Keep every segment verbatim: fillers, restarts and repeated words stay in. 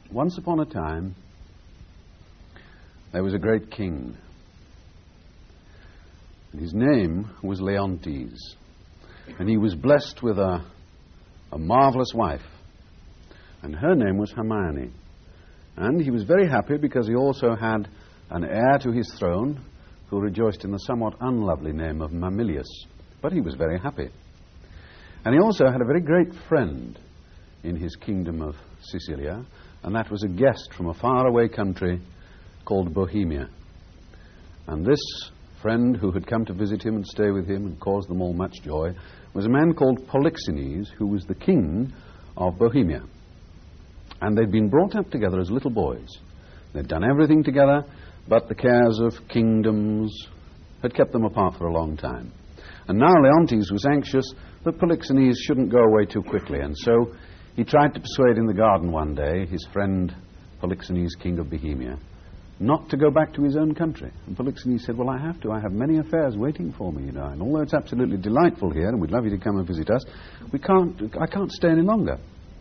Once upon a time, there was a great king. And his name was Leontes. And he was blessed with a, a marvelous wife. And her name was Hermione. And he was very happy because he also had an heir to his throne who rejoiced in the somewhat unlovely name of Mamilius. But he was very happy. And he also had a very great friend in his kingdom of Sicilia, and that was a guest from a faraway country called Bohemia. And this friend who had come to visit him and stay with him and cause them all much joy was a man called Polixenes, who was the king of Bohemia. And they'd been brought up together as little boys. They'd done everything together, but the cares of kingdoms had kept them apart for a long time. And now Leontes was anxious that Polixenes shouldn't go away too quickly, and so he tried to persuade in the garden one day his friend Polixenes, king of Bohemia, not to go back to his own country. And Polixenes said, well, I have to. I have many affairs waiting for me, you know, and although it's absolutely delightful here, and we'd love you to come and visit us, we can't, I can't stay any longer.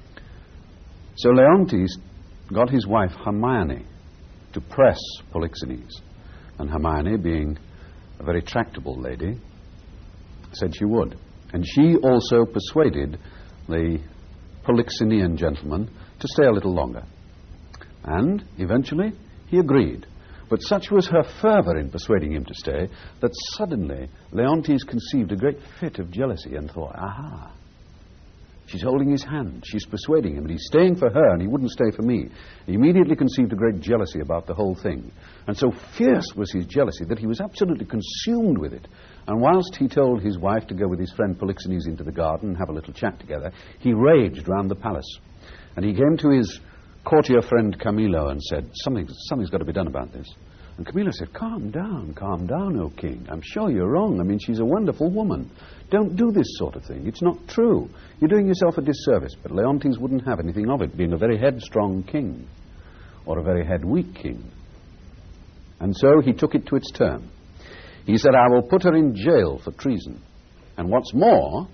So Leontes got his wife Hermione to press Polixenes, and Hermione, being a very tractable lady, said she would. And she also persuaded the Polixenean gentleman to stay a little longer. And eventually he agreed. But such was her fervour in persuading him to stay that suddenly Leontes conceived a great fit of jealousy and thought, aha, she's holding his hand, she's persuading him, and he's staying for her and he wouldn't stay for me. He immediately conceived a great jealousy about the whole thing. And so fierce was his jealousy that he was absolutely consumed with it. And whilst he told his wife to go with his friend Polixenes into the garden and have a little chat together, he raged round the palace. And he came to his courtier friend Camillo and said, Something, something's got to be done about this. And Camillo said, calm down, calm down, O king. I'm sure you're wrong. I mean, she's a wonderful woman. Don't do this sort of thing. It's not true. You're doing yourself a disservice. But Leontes wouldn't have anything of it, being a very headstrong king or a very head-weak king. And so he took it to its turn. He said, I will put her in jail for treason. And what's more,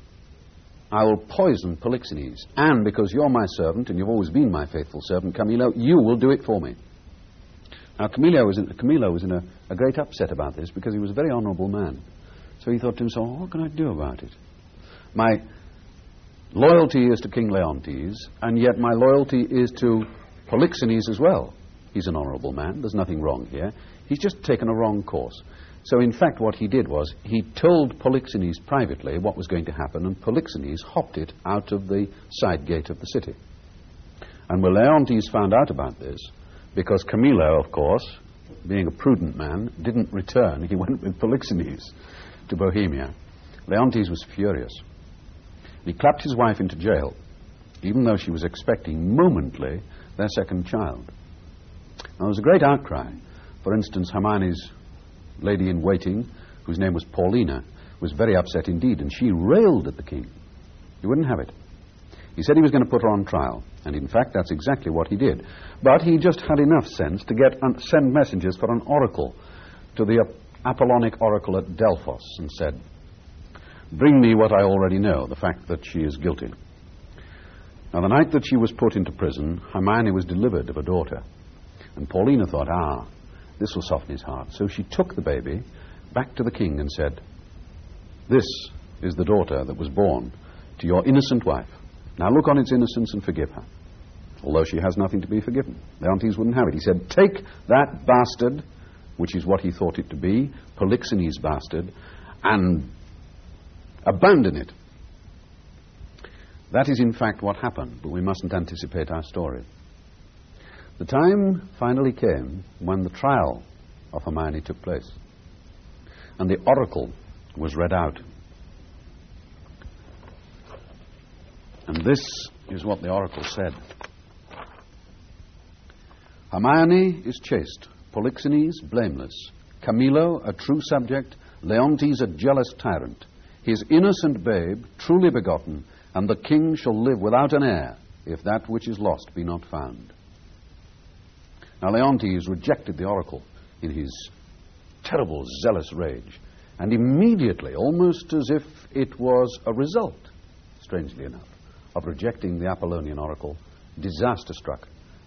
I will poison Polixenes. And because you're my servant, and you've always been my faithful servant, Camillo, you will do it for me. Now, Camillo was in, Camillo was in a, a great upset about this because he was a very honourable man. So he thought to himself, what can I do about it? My loyalty is to King Leontes, and yet my loyalty is to Polixenes as well. He's an honourable man. There's nothing wrong here. He's just taken a wrong course. So, in fact, what he did was he told Polixenes privately what was going to happen, and Polixenes hopped it out of the side gate of the city. And when Leontes found out about this, because Camillo, of course, being a prudent man, didn't return. He went with Polixenes to Bohemia. Leontes was furious. He clapped his wife into jail, even though she was expecting momently their second child. Now, there was a great outcry. For instance, Hermione's lady-in-waiting, whose name was Paulina, was very upset indeed, and she railed at the king. He wouldn't have it. He said he was going to put her on trial, and in fact that's exactly what he did. But he just had enough sense to get um, send messengers for an oracle to the Apollonic oracle at Delphos, and said, bring me what I already know, the fact that she is guilty. Now, the night that she was put into prison, Hermione was delivered of a daughter, and Paulina thought, ah, this will soften his heart. So she took the baby back to the king and said, this is the daughter that was born to your innocent wife. Now look on its innocence and forgive her, although she has nothing to be forgiven. Leontes wouldn't have it. He said, take that bastard, which is what he thought it to be, Polixenes' bastard, and abandon it. That is in fact what happened, but we mustn't anticipate our story. The time finally came when the trial of Hermione took place, and the oracle was read out. And this is what the oracle said. Hermione is chaste, Polixenes blameless, Camillo a true subject, Leontes a jealous tyrant, his innocent babe truly begotten, and the king shall live without an heir, if that which is lost be not found. Now Leontes rejected the oracle in his terrible, zealous rage, and immediately, almost as if it was a result, strangely enough, of rejecting the Apollonian oracle, disaster struck,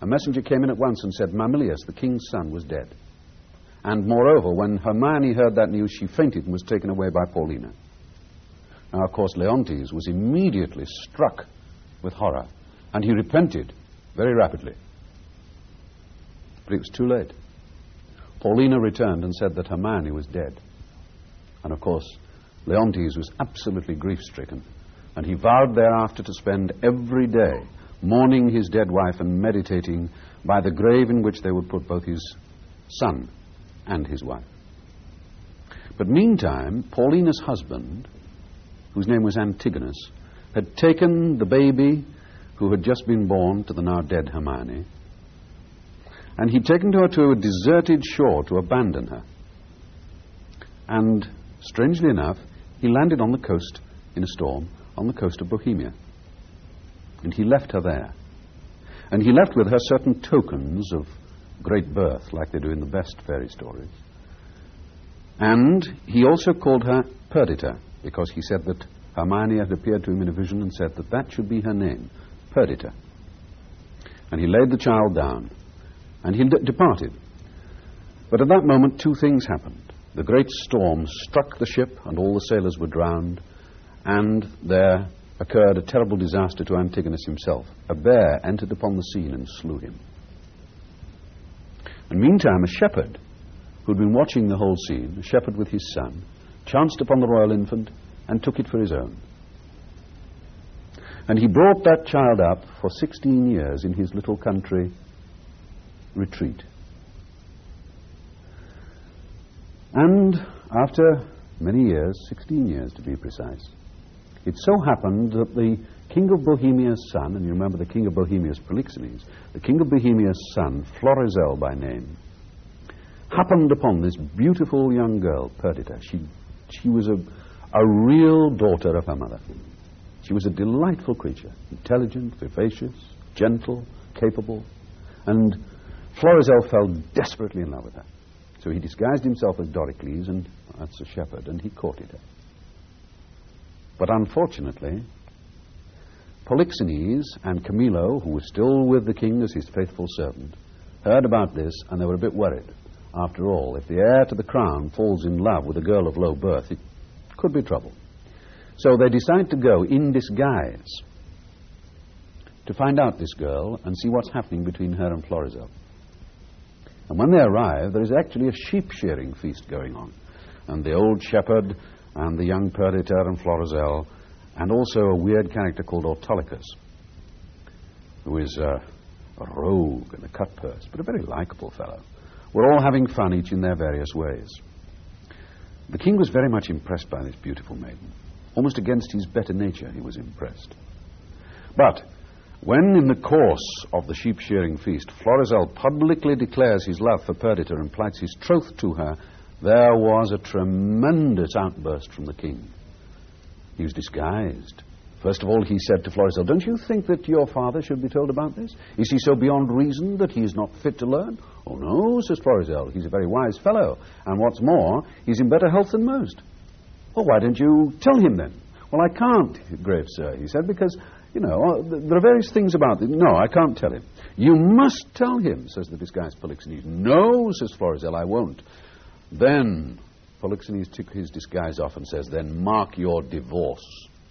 a messenger came in at once and said Mamilius, the king's son, was dead. And moreover, when Hermione heard that news, she fainted and was taken away by Paulina. Now, of course, Leontes was immediately struck with horror, and he repented very rapidly. But it was too late. Paulina returned and said that Hermione was dead. And of course, Leontes was absolutely grief-stricken, and he vowed thereafter to spend every day mourning his dead wife and meditating by the grave in which they would put both his son and his wife. But meantime, Paulina's husband, whose name was Antigonus, had taken the baby who had just been born to the now dead Hermione, and he'd taken her to a deserted shore to abandon her. And, strangely enough, he landed on the coast in a storm, on the coast of Bohemia. And he left her there. And he left with her certain tokens of great birth, like they do in the best fairy stories. And he also called her Perdita, because he said that Hermione had appeared to him in a vision and said that that should be her name, Perdita. And he laid the child down, and he de- departed. But at that moment, two things happened. The great storm struck the ship, and all the sailors were drowned, and there occurred a terrible disaster to Antigonus himself. A bear entered upon the scene and slew him. And meantime, a shepherd, who'd been watching the whole scene, a shepherd with his son, chanced upon the royal infant and took it for his own. And he brought that child up for sixteen years in his little country retreat. And after many years, sixteen years to be precise, it so happened that the king of Bohemia's son, and you remember the king of Bohemia's Polixenes, the king of Bohemia's son, Florizel by name, happened upon this beautiful young girl, Perdita. She, she was a, a real daughter of her mother. She was a delightful creature, intelligent, vivacious, gentle, capable, and Florizel fell desperately in love with her. So he disguised himself as Doricles, and that's a shepherd, and he courted her. But unfortunately, Polixenes and Camillo, who was still with the king as his faithful servant, heard about this, and they were a bit worried. After all, if the heir to the crown falls in love with a girl of low birth, it could be trouble. So they decide to go in disguise to find out this girl and see what's happening between her and Florizel. And when they arrive, there is actually a sheep-shearing feast going on. And the old shepherd and the young Perdita and Florizel, and also a weird character called Autolycus, who is uh, a rogue and a cut-purse, but a very likable fellow. We're all having fun, each in their various ways. The king was very much impressed by this beautiful maiden. Almost against his better nature, he was impressed. But when, in the course of the sheep-shearing feast, Florizel publicly declares his love for Perdita and plights his troth to her, there was a tremendous outburst from the king. He was disguised. First of all, he said to Florizel, "Don't you think that your father should be told about this? Is he so beyond reason that he is not fit to learn?" "Oh, no," says Florizel. "He's a very wise fellow. And what's more, he's in better health than most." "Well, why don't you tell him then?" "Well, I can't, grave sir," he said, "because, you know, there are various things about it. No, I can't tell him." "You must tell him," says the disguised Polixenes. "No," says Florizel, "I won't." Then Polixenes took his disguise off and says, "Then mark your divorce."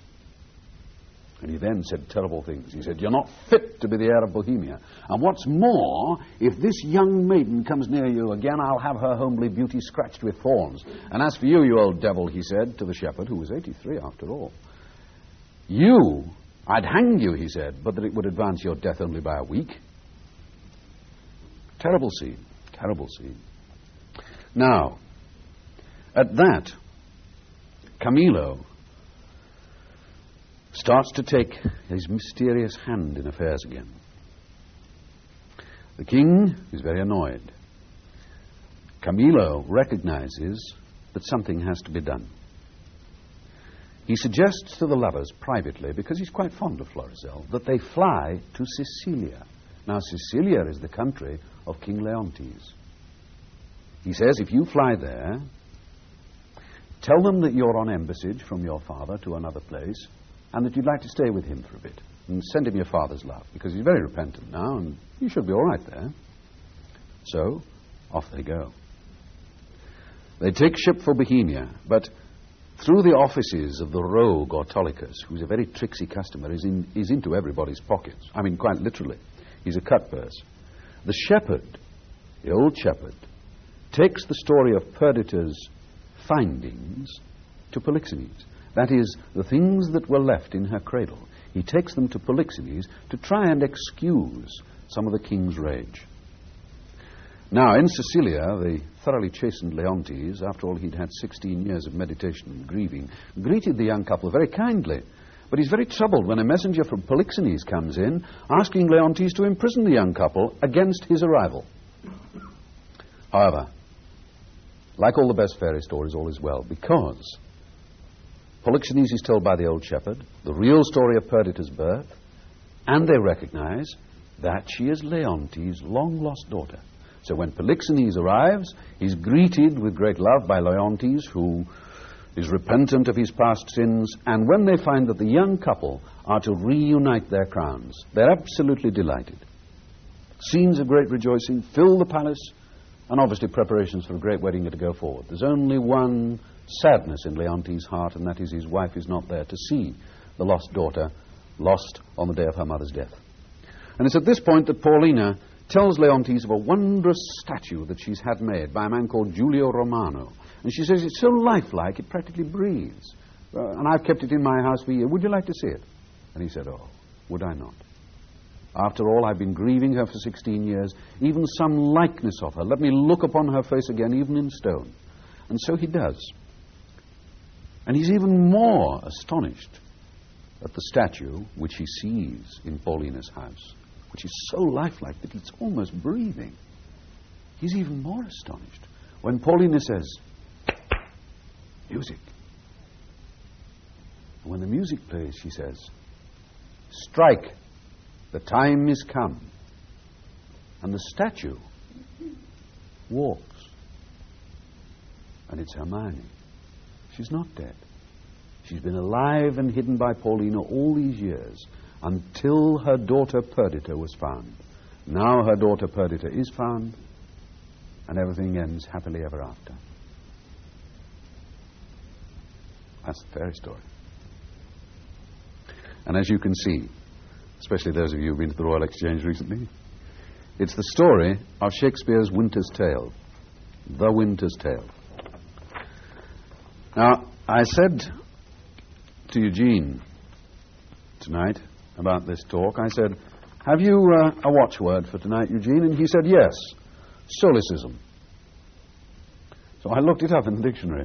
And he then said terrible things. He said, "You're not fit to be the heir of Bohemia. And what's more, if this young maiden comes near you again, I'll have her homely beauty scratched with thorns. And as for you, you old devil," he said to the shepherd, who was eighty-three after all, "you, I'd hang you," he said, "but that it would advance your death only by a week." Terrible scene, terrible scene. Now, at that, Camillo starts to take his mysterious hand in affairs again. The king is very annoyed. Camillo recognizes that something has to be done. He suggests to the lovers privately, because he's quite fond of Florizel, that they fly to Sicilia. Now, Sicilia is the country of King Leontes. He says, if you fly there, tell them that you're on embassage from your father to another place, and that you'd like to stay with him for a bit. and send him your father's love, because he's very repentant now, and you should be all right there. So, off they go. They take ship for Bohemia, but through the offices of the rogue Autolycus, who's a very tricksy customer, is, in, is into everybody's pockets. I mean, quite literally. He's a cutpurse. The shepherd, the old shepherd, takes the story of Perdita's findings to Polixenes. That is, the things that were left in her cradle. He takes them to Polixenes to try and excuse some of the king's rage. Now, in Sicilia, the thoroughly chastened Leontes, after all he'd had sixteen years of meditation and grieving, greeted the young couple very kindly. But he's very troubled when a messenger from Polixenes comes in, asking Leontes to imprison the young couple against his arrival. However, like all the best fairy stories, all is well, because Polixenes is told by the old shepherd the real story of Perdita's birth, and they recognize that she is Leontes' long-lost daughter. So when Polixenes arrives, he's greeted with great love by Leontes, who is repentant of his past sins, and when they find that the young couple are to reunite their crowns, they're absolutely delighted. Scenes of great rejoicing fill the palace, and obviously preparations for a great wedding are to go forward. There's only one sadness in Leontes' heart, and that is his wife is not there to see the lost daughter lost on the day of her mother's death. And it's at this point that Paulina tells Leontes of a wondrous statue that she's had made by a man called Giulio Romano. And she says it's so lifelike it practically breathes. Uh, and I've kept it in my house for a year. Would you like to see it? And he said, oh, would I not? After all, I've been grieving her for sixteen years. Even some likeness of her. Let me look upon her face again, even in stone. And so he does. And he's even more astonished at the statue which he sees in Paulina's house, which is so lifelike that it's almost breathing. He's even more astonished when Paulina says, music. And when the music plays, she says, strike, the time is come. And the statue walks. And it's Hermione. She's not dead. She's been alive and hidden by Paulina all these years, until her daughter Perdita was found. Now her daughter Perdita is found, and everything ends happily ever after. That's the fairy story. And as you can see, especially those of you who've been to the Royal Exchange recently, it's the story of Shakespeare's Winter's Tale, The Winter's Tale. Now, I said to Eugene tonight about this talk, I said, have you uh, a watchword for tonight, Eugene? And he said, yes, solecism. So I looked it up in the dictionary.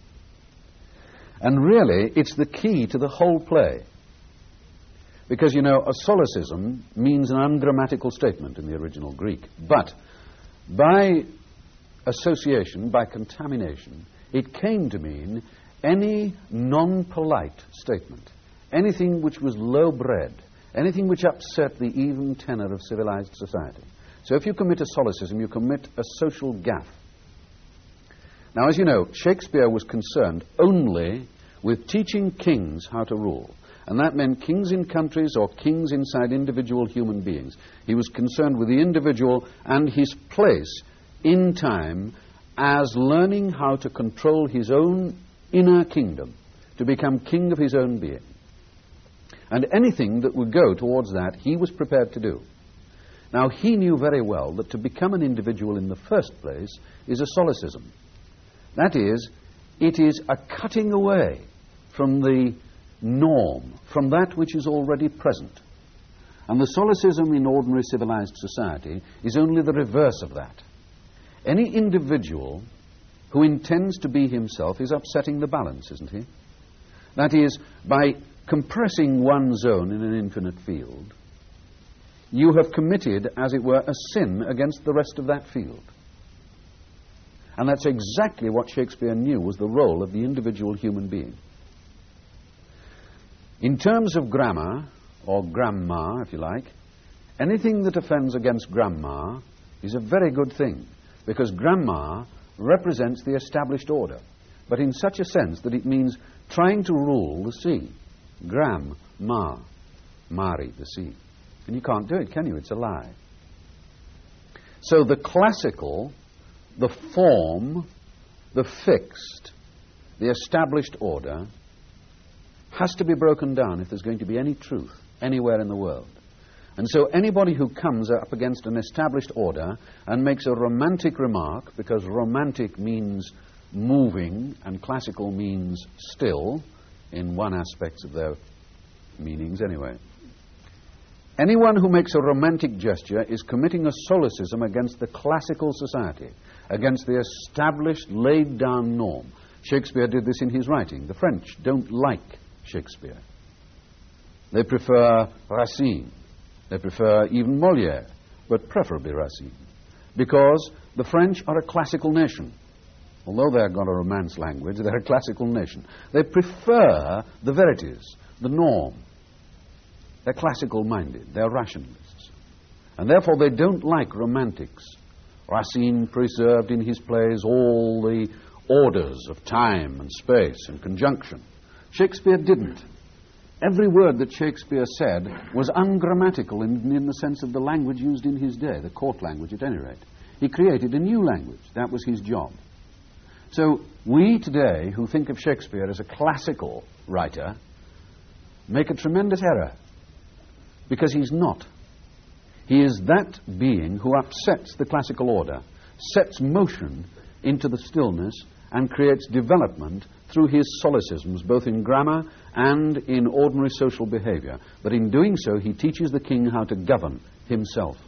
And really, it's the key to the whole play. Because, you know, a solecism means an ungrammatical statement in the original Greek. But by association, by contamination, it came to mean any non-polite statement, anything which was low-bred, anything which upset the even tenor of civilized society. So if you commit a solecism, you commit a social gaffe. Now, as you know, Shakespeare was concerned only with teaching kings how to rule. And that meant kings in countries or kings inside individual human beings. He was concerned with the individual and his place in time as learning how to control his own inner kingdom, to become king of his own being. And anything that would go towards that, he was prepared to do. Now, he knew very well that to become an individual in the first place is a solecism. That is, it is a cutting away from the norm, from that which is already present. And the solecism in ordinary civilized society is only the reverse of that. Any individual who intends to be himself is upsetting the balance, isn't he? That is, by compressing one zone in an infinite field, you have committed, as it were, a sin against the rest of that field. And that's exactly what Shakespeare knew was the role of the individual human being. In terms of grammar, or grammar, if you like, anything that offends against grammar is a very good thing, because grammar represents the established order, but in such a sense that it means trying to rule the sea. Gram, ma. Mare, the sea. And you can't do it, can you? It's a lie. So the classical, the form, the fixed, the established order has to be broken down if there's going to be any truth anywhere in the world. And so anybody who comes up against an established order and makes a romantic remark, because romantic means moving and classical means still, in one aspect of their meanings anyway. Anyone who makes a romantic gesture is committing a solecism against the classical society, against the established, laid-down norm. Shakespeare did this in his writing. The French don't like Shakespeare. They prefer Racine. They prefer even Molière, but preferably Racine, because the French are a classical nation. Although they've got a Romance language, they're a classical nation. They prefer the verities, the norm. They're classical-minded. They're rationalists. And therefore they don't like romantics. Racine preserved in his plays all the orders of time and space and conjunction. Shakespeare didn't. Every word that Shakespeare said was ungrammatical in, in the sense of the language used in his day, the court language at any rate. He created a new language. That was his job. So we today, who think of Shakespeare as a classical writer, make a tremendous error, because he's not. He is that being who upsets the classical order, sets motion into the stillness, and creates development through his solecisms, both in grammar and in ordinary social behavior. But in doing so, he teaches the king how to govern himself.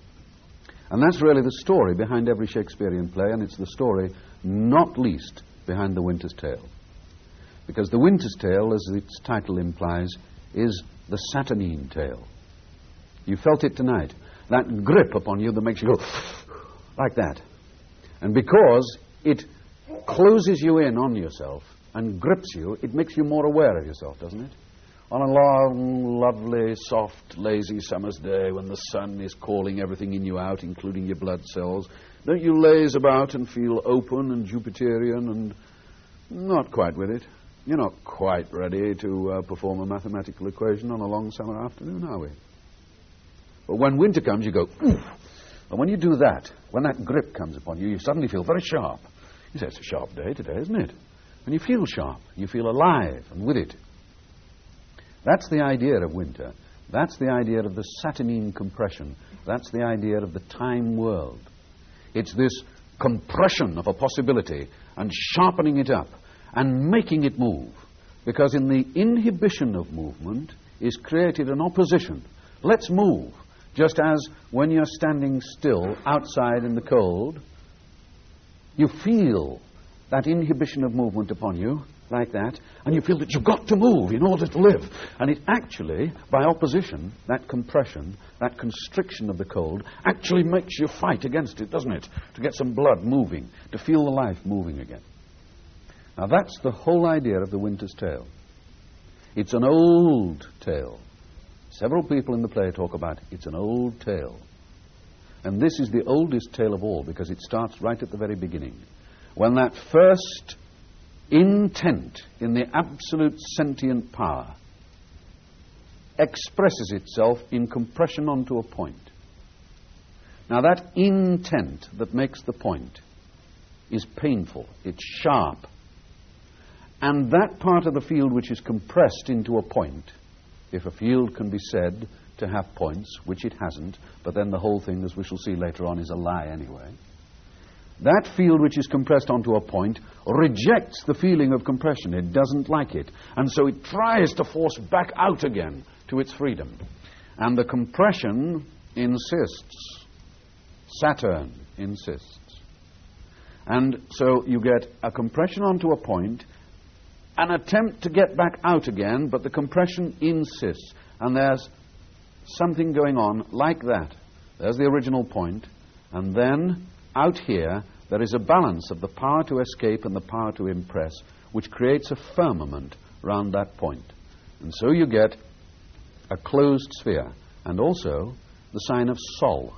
And that's really the story behind every Shakespearean play, and it's the story not least behind The Winter's Tale. Because The Winter's Tale, as its title implies, is the Saturnine tale. You felt it tonight. That grip upon you that makes you go like that. And because it closes you in on yourself and grips you, it makes you more aware of yourself, doesn't it? On a long, lovely, soft, lazy summer's day when the sun is calling everything in you out, including your blood cells, don't you laze about and feel open and Jupiterian and not quite with it? You're not quite ready to uh, perform a mathematical equation on a long summer afternoon, are we? But when winter comes, you go, oof. And when you do that, when that grip comes upon you, you suddenly feel very sharp. You say, it's a sharp day today, isn't it? And you feel sharp. You feel alive and with it. That's the idea of winter. That's the idea of the Saturnine compression. That's the idea of the time world. It's this compression of a possibility and sharpening it up and making it move. Because in the inhibition of movement is created an opposition. Let's move. Just as when you're standing still outside in the cold, you feel that inhibition of movement upon you, like that, and you feel that you've got to move in order to live. And it actually, by opposition, that compression, that constriction of the cold, actually makes you fight against it, doesn't it? To get some blood moving, to feel the life moving again. Now that's the whole idea of The Winter's Tale. It's an old tale. Several people in the play talk about it's an old tale. And this is the oldest tale of all because it starts right at the very beginning. When that first intent in the absolute sentient power expresses itself in compression onto a point. Now that intent that makes the point is painful, it's sharp. And that part of the field which is compressed into a point, if a field can be said to have points, which it hasn't, but then the whole thing, as we shall see later on, is a lie anyway. That field which is compressed onto a point rejects the feeling of compression. It doesn't like it. And so it tries to force back out again to its freedom. And the compression insists. Saturn insists. And so you get a compression onto a point, an attempt to get back out again, but the compression insists. And there's something going on like that. There's the original point, and then out here there is a balance of the power to escape and the power to impress, which creates a firmament round that point. And so you get a closed sphere, and also the sign of Sol,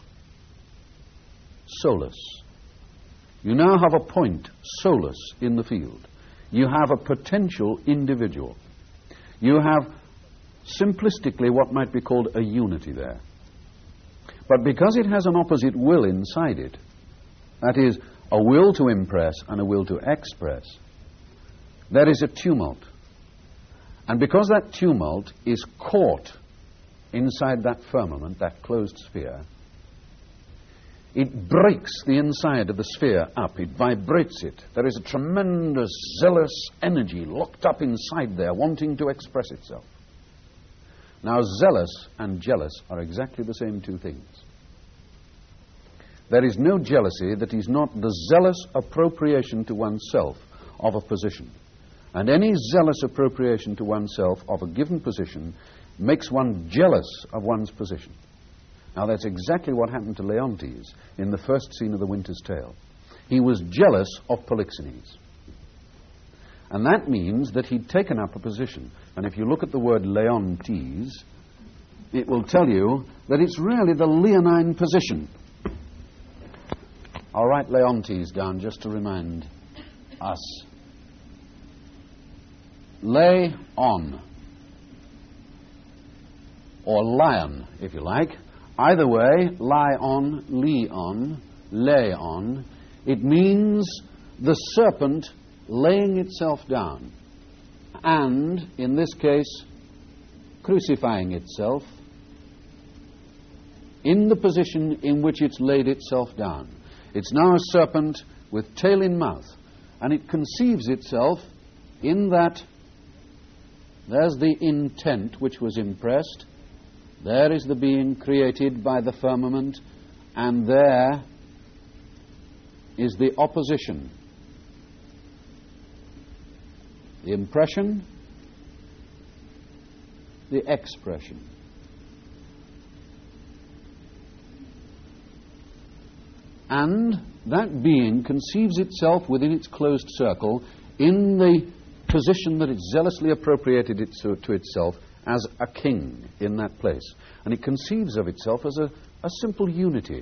solus. You now have a point, solus, in the field. You have a potential individual. You have simplistically what might be called a unity there. But because it has an opposite will inside it, that is, a will to impress and a will to express, there is a tumult. And because that tumult is caught inside that firmament, that closed sphere, it breaks the inside of the sphere up. It vibrates it. There is a tremendous, zealous energy locked up inside there, wanting to express itself. Now, zealous and jealous are exactly the same two things. There is no jealousy that is not the zealous appropriation to oneself of a position. And any zealous appropriation to oneself of a given position makes one jealous of one's position. Now, that's exactly what happened to Leontes in the first scene of The Winter's Tale. He was jealous of Polixenes. And that means that he'd taken up a position. And if you look at the word Leontes, it will tell you that it's really the leonine position. I'll write Leontes down just to remind us. Lay on, or lion, if you like. Either way, lie on, lee on, lay on. It means the serpent laying itself down, and, in this case, crucifying itself in the position in which it's laid itself down. It's now a serpent with tail in mouth, and it conceives itself in that. There's the intent which was impressed. There is the being created by the firmament, and there is the opposition. The impression, the expression. And that being conceives itself within its closed circle in the position that it zealously appropriated it to, to itself as a king in that place. And it conceives of itself as a, a simple unity.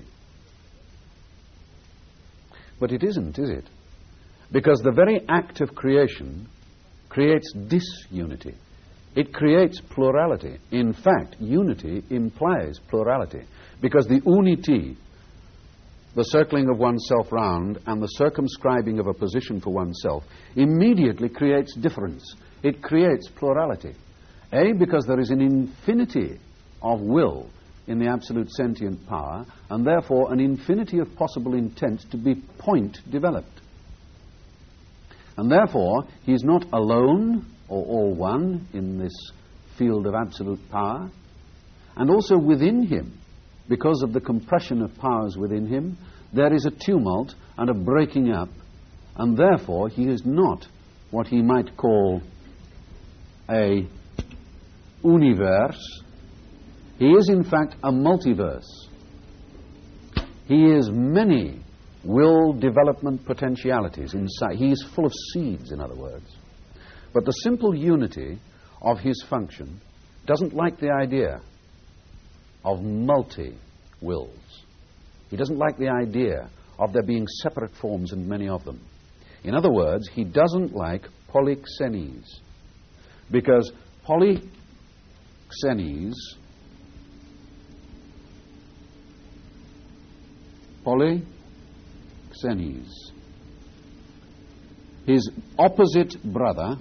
But it isn't, is it? Because the very act of creation creates disunity. It creates plurality. In fact, unity implies plurality. Because the unity, the circling of oneself round and the circumscribing of a position for oneself, immediately creates difference. It creates plurality. A, because there is an infinity of will in the absolute sentient power, and therefore an infinity of possible intent to be point developed. And therefore, he is not alone or all one in this field of absolute power. And also within him, because of the compression of powers within him, there is a tumult and a breaking up, and therefore he is not what he might call a universe. He is in fact a multiverse. He is many will development potentialities inside. He is full of seeds, in other words. But the simple unity of his function doesn't like the idea of multi-wills. He doesn't like the idea of there being separate forms and many of them. In other words, he doesn't like Polixenes, because Polixenes Polixenes, his opposite brother,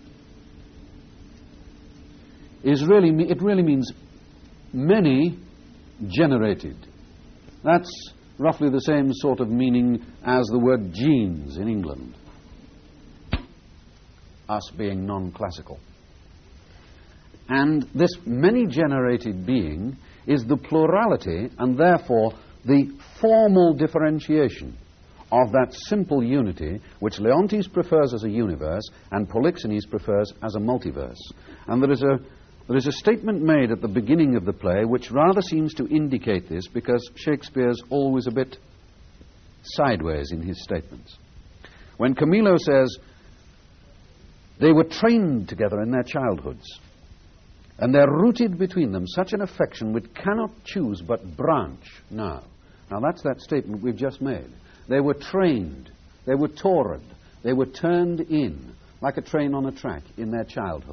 is really, it really means many generated. That's roughly the same sort of meaning as the word genes in England, us being non-classical. And this many-generated being is the plurality and therefore the formal differentiation of that simple unity which Leontes prefers as a universe and Polixenes prefers as a multiverse. And there is a There is a statement made at the beginning of the play which rather seems to indicate this, because Shakespeare's always a bit sideways in his statements. When Camillo says, they were trained together in their childhoods, and there rooted between them such an affection which cannot choose but branch now. Now that's that statement we've just made. They were trained, they were taured, they were turned in, like a train on a track in their childhood.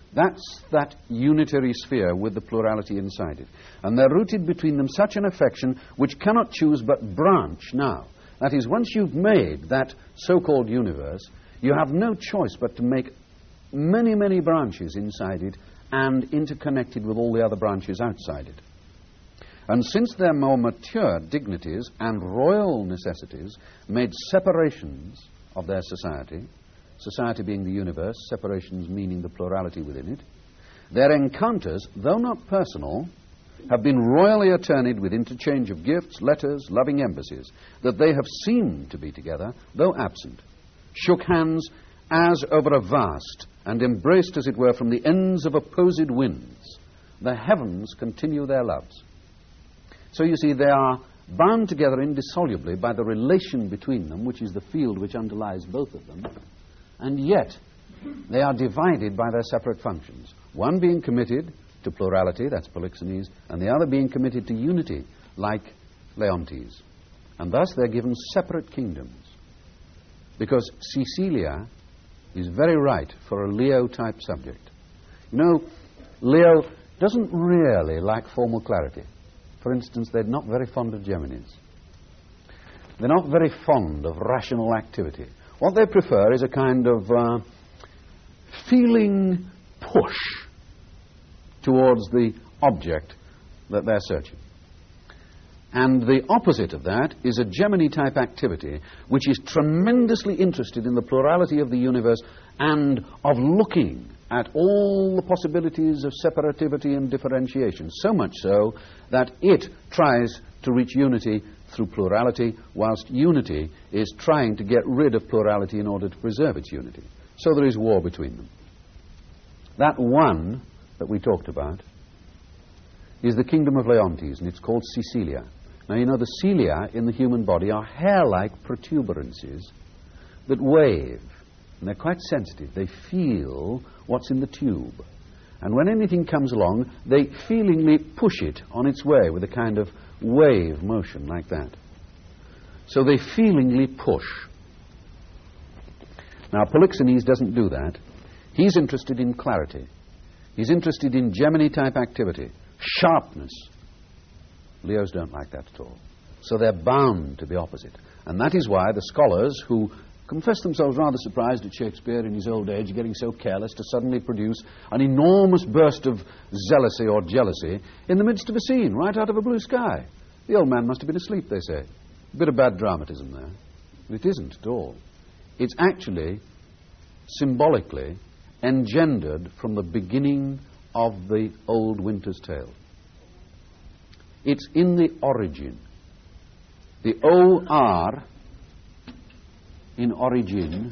That's that unitary sphere with the plurality inside it. And they're rooted between them such an affection which cannot choose but branch now. That is, once you've made that so-called universe, you have no choice but to make many, many branches inside it and interconnected with all the other branches outside it. And since their more mature dignities and royal necessities made separations of their society, society being the universe, separations meaning the plurality within it, their encounters, though not personal, have been royally attorneyed with interchange of gifts, letters, loving embassies, that they have seemed to be together, though absent, shook hands as over a vast, and embraced, as it were, from the ends of opposed winds. The heavens continue their loves. So you see, they are bound together indissolubly by the relation between them, which is the field which underlies both of them, and yet they are divided by their separate functions, one being committed to plurality, that's Polixenes, and the other being committed to unity, like Leontes. And thus they're given separate kingdoms, because Cecilia is very right for a Leo-type subject. You know, Leo doesn't really like formal clarity. For instance, they're not very fond of Geminis. They're not very fond of rational activity. What they prefer is a kind of uh, feeling push towards the object that they're searching. And the opposite of that is a Gemini-type activity, which is tremendously interested in the plurality of the universe and of looking at all the possibilities of separativity and differentiation, so much so that it tries to reach unity through plurality, whilst unity is trying to get rid of plurality in order to preserve its unity. So there is war between them. That one that we talked about is the kingdom of Leontes, and it's called Cecilia. Now, you know, the cilia in the human body are hair-like protuberances that wave, and they're quite sensitive. They feel what's in the tube. And when anything comes along, they feelingly push it on its way with a kind of wave motion like that. So they feelingly push. Now, Polixenes doesn't do that. He's interested in clarity. He's interested in Gemini-type activity, sharpness. Leos don't like that at all. So they're bound to be opposite. And that is why the scholars who confess themselves rather surprised at Shakespeare in his old age getting so careless to suddenly produce an enormous burst of zealousy or jealousy in the midst of a scene, right out of a blue sky. The old man must have been asleep, they say. A bit of bad dramatism there. But it isn't at all. It's actually symbolically engendered from the beginning of the old Winter's Tale. It's in the origin. The O R in origin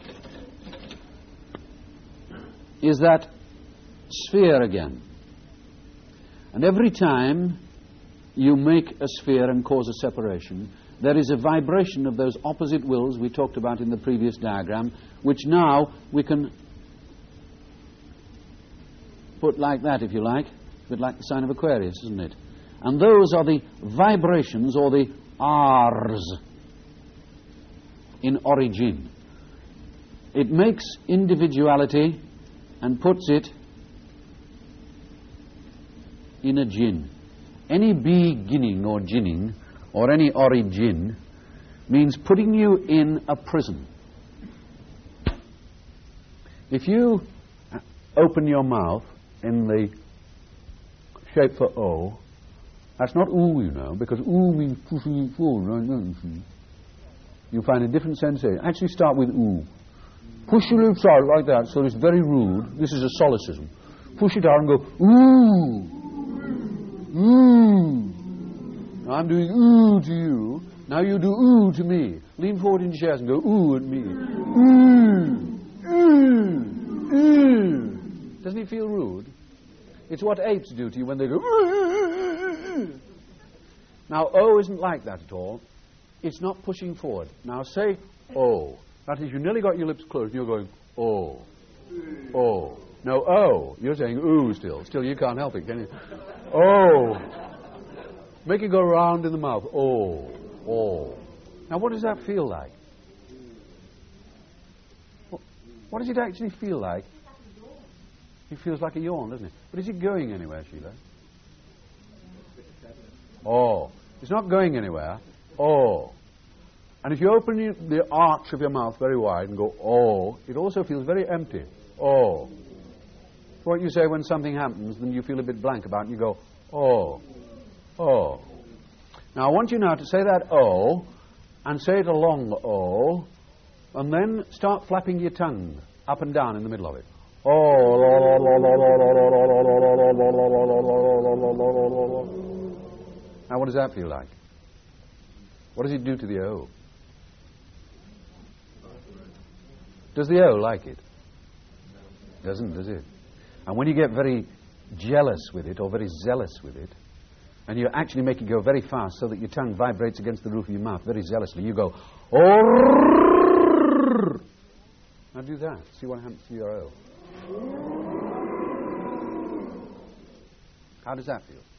is that sphere again. And every time you make a sphere and cause a separation, there is a vibration of those opposite wills we talked about in the previous diagram, which now we can put like that, if you like, a bit like the sign of Aquarius, isn't it? And those are the vibrations, or the R's, in origin. It makes individuality and puts it in a jinn. Any beginning or jinning or any origin means putting you in a prison. If you open your mouth in the shape for O, that's not oo, you know, because oo means pushing it forward. You find a different sensation. Actually start with oo. Push your lips out like that, so it's very rude. This is a solecism. Push it out and go, ooh. Ooh. Now I'm doing ooh to you. Now you do ooh to me. Lean forward in your chairs and go ooh at me. Ooh. Ooh. Ooh. Doesn't it feel rude? It's what apes do to you when they go ooh. Now O isn't like that at all. It's not pushing forward. Now say O. That is, you nearly got your lips closed and you're going O. O. No, O. You're saying ooh still. Still, you can't help it, can you? O. Make it go round in the mouth. O. O. Now, what does that feel like? What does it actually feel like? It feels like a yawn, doesn't it? But is it going anywhere, Sheila? Oh. It's not going anywhere. Oh. And if you open you, the arch of your mouth very wide and go, oh, it also feels very empty. Oh. What you say when something happens, then you feel a bit blank about it, and you go, oh. Oh. Now, I want you now to say that oh, and say it along the oh, and then start flapping your tongue up and down in the middle of it. Oh. Now, what does that feel like? What does it do to the O? Does the O like it? Doesn't, does it? And when you get very jealous with it or very zealous with it, and you actually make it go very fast so that your tongue vibrates against the roof of your mouth very zealously, you go, oh. Now do that. See what happens to your O. How does that feel?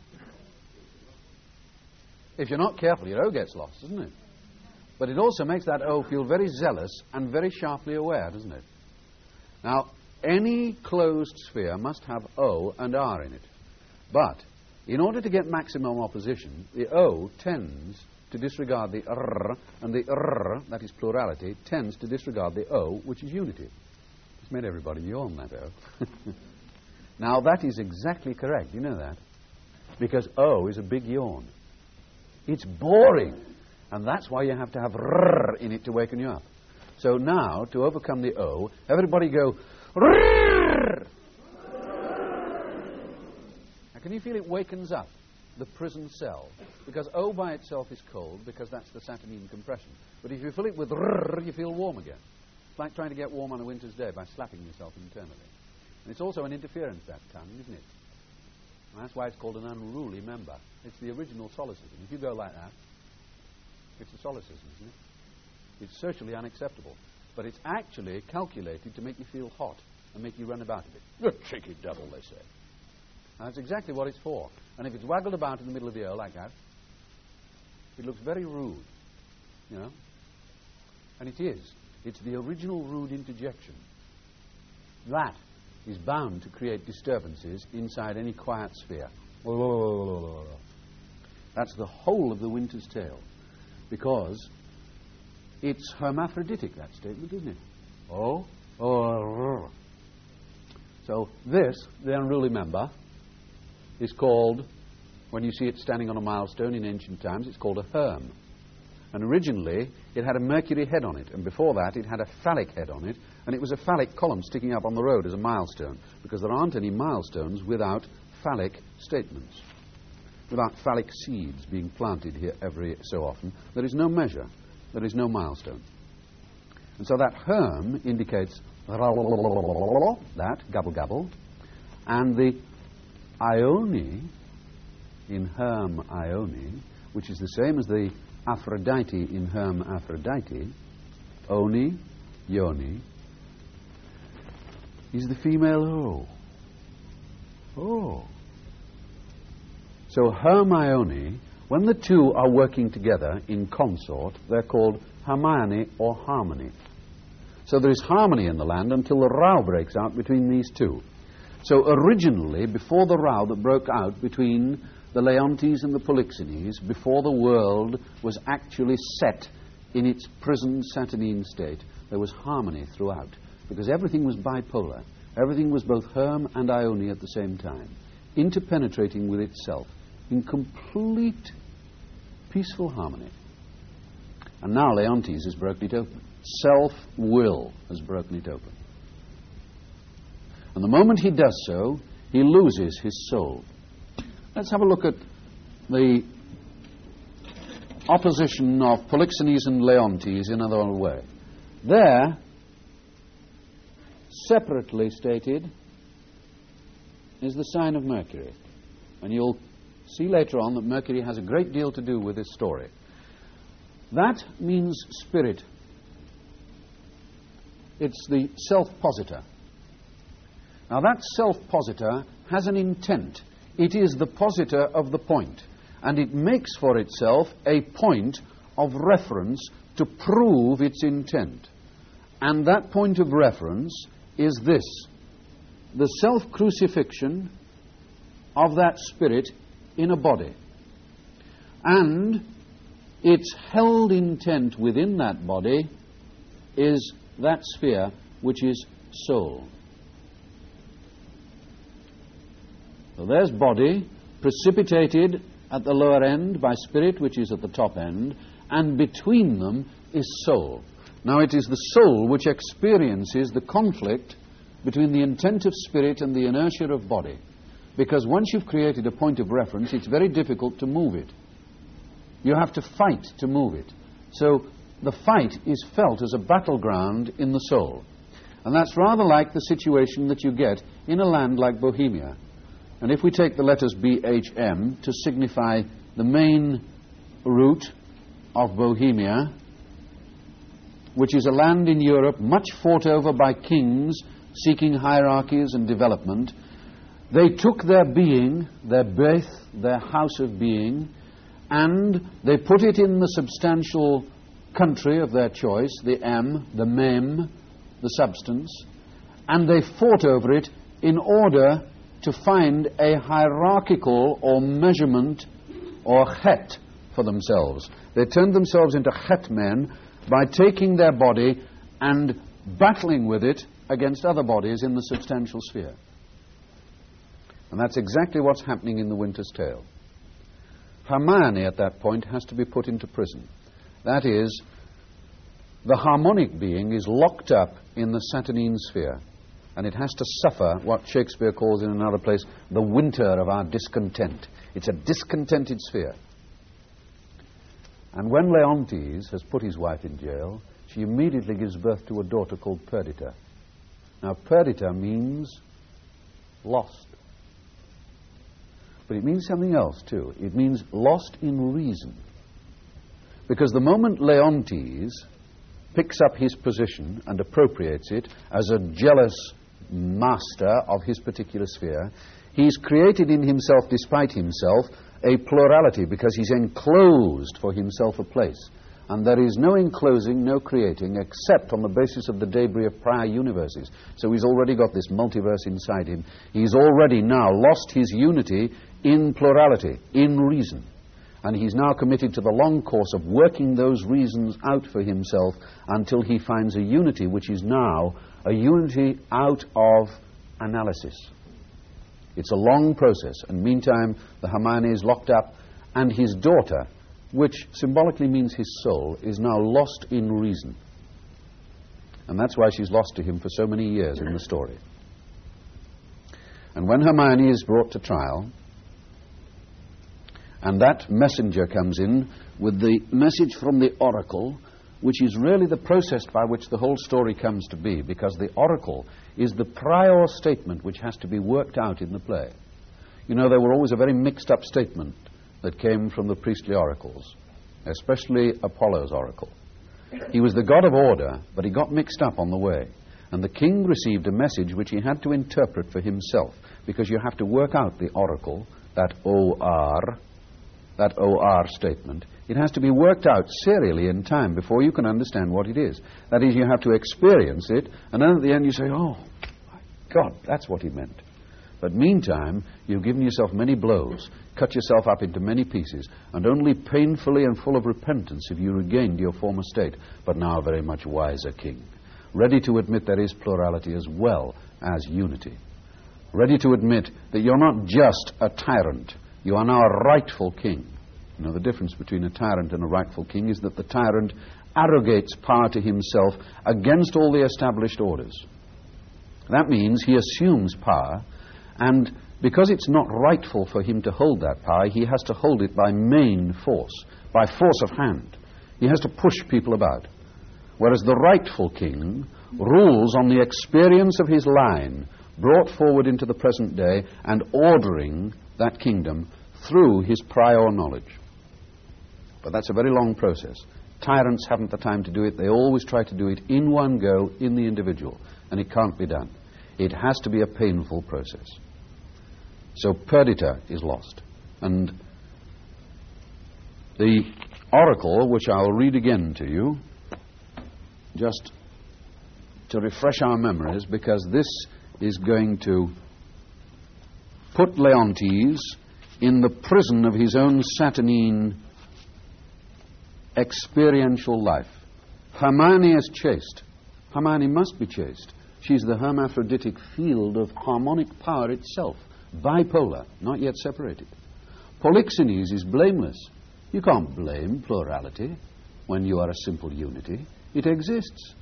If you're not careful, your O gets lost, doesn't it? But it also makes that O feel very zealous and very sharply aware, doesn't it? Now, any closed sphere must have O and R in it. But in order to get maximum opposition, the O tends to disregard the R, and the R, that is plurality, tends to disregard the O, which is unity. It's made everybody yawn, that O. Now, that is exactly correct. You know that? Because O is a big yawn. It's boring. And that's why you have to have R in it to waken you up. So now, to overcome the O, everybody go R. Now, can you feel it wakens up the prison cell? Because O by itself is cold, because that's the Saturnine compression. But if you fill it with R, you feel warm again. It's like trying to get warm on a winter's day by slapping yourself internally. And it's also an interference, that tongue, isn't it? And that's why it's called an unruly member. It's the original solecism. If you go like that, it's a solecism, isn't it? It's socially unacceptable. But it's actually calculated to make you feel hot and make you run about a bit. You cheeky devil, they say. And that's exactly what it's for. And if it's waggled about in the middle of the O like that, it looks very rude, you know? And it is. It's the original rude interjection. That is bound to create disturbances inside any quiet sphere. That's the whole of the winter's tale. Because it's hermaphroditic, that statement, isn't it? Oh, oh. So this, the unruly member, is called, when you see it standing on a milestone in ancient times, it's called a herm. And originally, it had a Mercury head on it, and before that, it had a phallic head on it, and it was a phallic column sticking up on the road as a milestone, because there aren't any milestones without phallic statements. Without phallic seeds being planted here every so often, there is no measure, there is no milestone. And so that herm indicates that, gabble gabble, and the Ione, in herm Ione, which is the same as the Aphrodite in herm Aphrodite, Oni, Yoni, is the female O. Oh. So Hermione, when the two are working together in consort, they're called Hermione or harmony. So there is harmony in the land until the row breaks out between these two. So originally, before the row that broke out between the Leontes and the Polixenes, before the world was actually set in its prison Saturnine state, there was harmony throughout, because everything was bipolar. Everything was both Herm and Ione at the same time, interpenetrating with itself in complete peaceful harmony. And now Leontes has broken it open. Self-will has broken it open. And the moment he does so, he loses his soul. Let's have a look at the opposition of Polixenes and Leontes in another way. There, separately stated, is the sign of Mercury. And you'll see later on that Mercury has a great deal to do with this story. That means spirit. It's the self-positor. Now that self-positor has an intent. It is the positor of the point, and it makes for itself a point of reference to prove its intent. And that point of reference is this. the self-crucifixion of that spirit in a body. And its held intent within that body is that sphere which is soul. So there's body precipitated at the lower end by spirit, which is at the top end, and between them is soul. Now it is the soul which experiences the conflict between the intent of spirit and the inertia of body. Because once you've created a point of reference, it's very difficult to move it. You have to fight to move it. So the fight is felt as a battleground in the soul. And that's rather like the situation that you get in a land like Bohemia. And if we take the letters B H M to signify the main route of Bohemia, which is a land in Europe much fought over by kings seeking hierarchies and development, they took their being, their Beth, their house of being, and they put it in the substantial country of their choice, the M, the Mem, the substance, and they fought over it in order to find a hierarchical or measurement or het for themselves. They turned themselves into het men by taking their body and battling with it against other bodies in the substantial sphere. And that's exactly what's happening in The Winter's Tale. Hermione at that point has to be put into prison. That is, the harmonic being is locked up in the Saturnine sphere, and it has to suffer what Shakespeare calls in another place the winter of our discontent. It's a discontented sphere. And when Leontes has put his wife in jail, she immediately gives birth to a daughter called Perdita. Now, Perdita means lost. But it means something else, too. It means lost in reason. Because the moment Leontes picks up his position and appropriates it as a jealous master of his particular sphere, he's created in himself, despite himself, a plurality, because he's enclosed for himself a place. And there is no enclosing, no creating, except on the basis of the debris of prior universes. So he's already got this multiverse inside him. He's already now lost his unity in plurality, in reason. And he's now committed to the long course of working those reasons out for himself until he finds a unity which is now a unity out of analysis. It's a long process, and meantime the Hermione is locked up, and his daughter, which symbolically means his soul, is now lost in reason. And that's why she's lost to him for so many years in the story. And when Hermione is brought to trial, and that messenger comes in with the message from the oracle, which is really the process by which the whole story comes to be, because the oracle is the prior statement which has to be worked out in the play. You know, there were always a very mixed-up statement that came from the priestly oracles, especially Apollo's oracle. He was the god of order, but he got mixed up on the way. And the king received a message which he had to interpret for himself, because you have to work out the oracle, that O R, that O R statement. It has to be worked out serially in time before you can understand what it is. That is, you have to experience it, and then at the end you say, oh, my God, that's what he meant. But meantime, you've given yourself many blows, cut yourself up into many pieces, and only painfully and full of repentance have you regained your former state, but now a very much wiser king, ready to admit there is plurality as well as unity, ready to admit that you're not just a tyrant, you are now a rightful king. You know, the difference between a tyrant and a rightful king is that the tyrant arrogates power to himself against all the established orders. That means he assumes power, and because it's not rightful for him to hold that power, he has to hold it by main force, by force of hand. He has to push people about. Whereas the rightful king rules on the experience of his line, brought forward into the present day, and ordering that kingdom through his prior knowledge. But that's a very long process. Tyrants haven't the time to do it. They always try to do it in one go, in the individual, and it can't be done. It has to be a painful process. So Perdita is lost. And the oracle, which I'll read again to you, just to refresh our memories, because this is going to put Leontes in the prison of his own Saturnine experiential life. Hermione is chaste. Hermione must be chaste. She's the hermaphroditic field of harmonic power itself, bipolar, not yet separated. Polixenes is blameless. You can't blame plurality when you are a simple unity. It exists.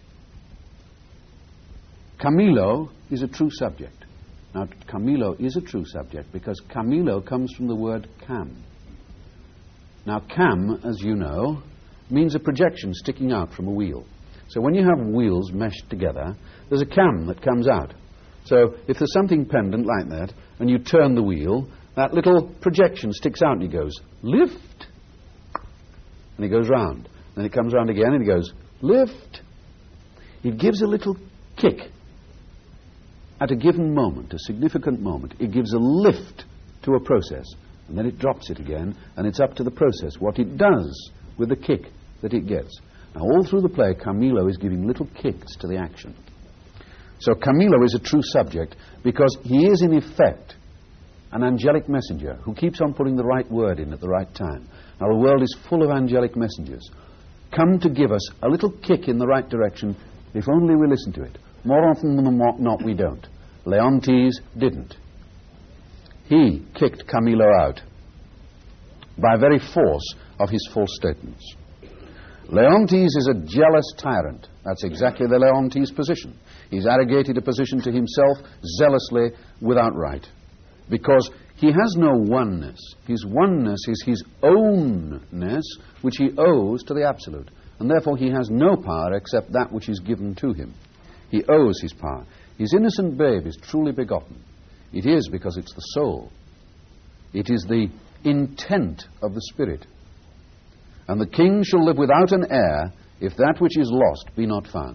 Camillo is a true subject. Now, Camillo is a true subject because Camillo comes from the word cam. Now, cam, as you know, means a projection sticking out from a wheel. So when you have wheels meshed together, there's a cam that comes out. So if there's something pendant like that, and you turn the wheel, that little projection sticks out and it goes, lift. And it goes round. Then it comes round again and it goes, lift. It gives a little kick at a given moment, a significant moment. It gives a lift to a process. And then it drops it again, and it's up to the process what it does with the kick that it gets. Now, all through the play, Camillo is giving little kicks to the action. So Camillo is a true subject because he is, in effect, an angelic messenger who keeps on putting the right word in at the right time. Now, the world is full of angelic messengers, come to give us a little kick in the right direction if only we listen to it. More often than not, we don't. Leontes didn't. He kicked Camillo out by very force of his false statements. Leontes is a jealous tyrant. That's exactly the Leontes position. He's arrogated a position to himself zealously without right, because he has no oneness. His oneness is his ownness, which he owes to the absolute, and therefore he has no power except that which is given to him. He owes his power. His innocent babe is truly begotten. It is because it's the soul. It is the intent of the Spirit. And the king shall live without an heir if that which is lost be not found.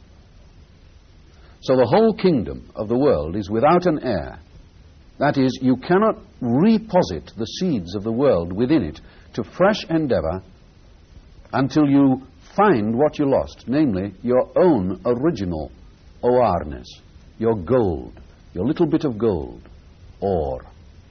So the whole kingdom of the world is without an heir. That is, you cannot reposit the seeds of the world within it to fresh endeavor until you find what you lost, namely your own original oarness, your gold, your little bit of gold, ore.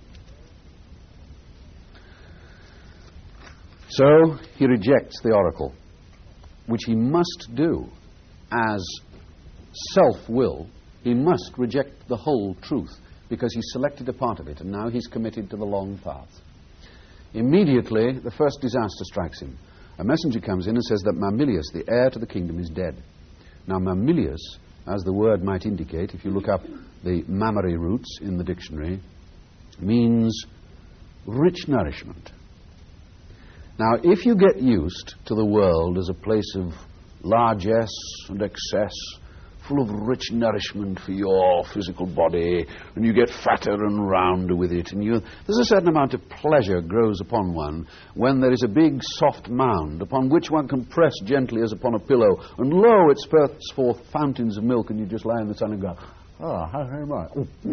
So he rejects the oracle, which he must do as self-will. He must reject the whole truth because he selected a part of it, and now he's committed to the long path. Immediately, the first disaster strikes him. A messenger comes in and says that Mamilius, the heir to the kingdom, is dead. Now, Mamilius, as the word might indicate, if you look up the mammary roots in the dictionary, means rich nourishment. Now, if you get used to the world as a place of largesse and excess, full of rich nourishment for your physical body, and you get fatter and rounder with it, and you, there's a certain amount of pleasure grows upon one when there is a big soft mound upon which one can press gently as upon a pillow, and lo, it spurts forth fountains of milk, and you just lie in the sun and go, ah, how very much.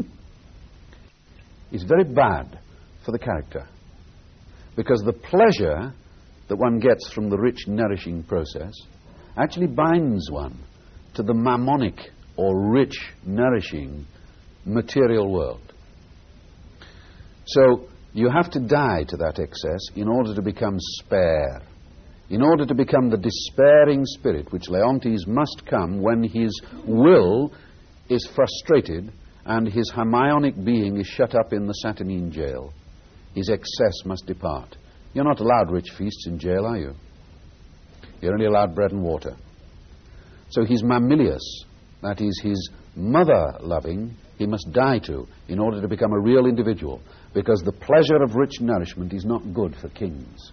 It's very bad for the character, because the pleasure that one gets from the rich, nourishing process actually binds one to the mammonic or rich, nourishing material world. So you have to die to that excess in order to become spare, in order to become the despairing spirit which Leontes must come when his will is frustrated and his Hermionic being is shut up in the Saturnine jail. His excess must depart. You're not allowed rich feasts in jail, are you? You're only allowed bread and water. So he's Mamilius, that is, his mother-loving, he must die to in order to become a real individual, because the pleasure of rich nourishment is not good for kings.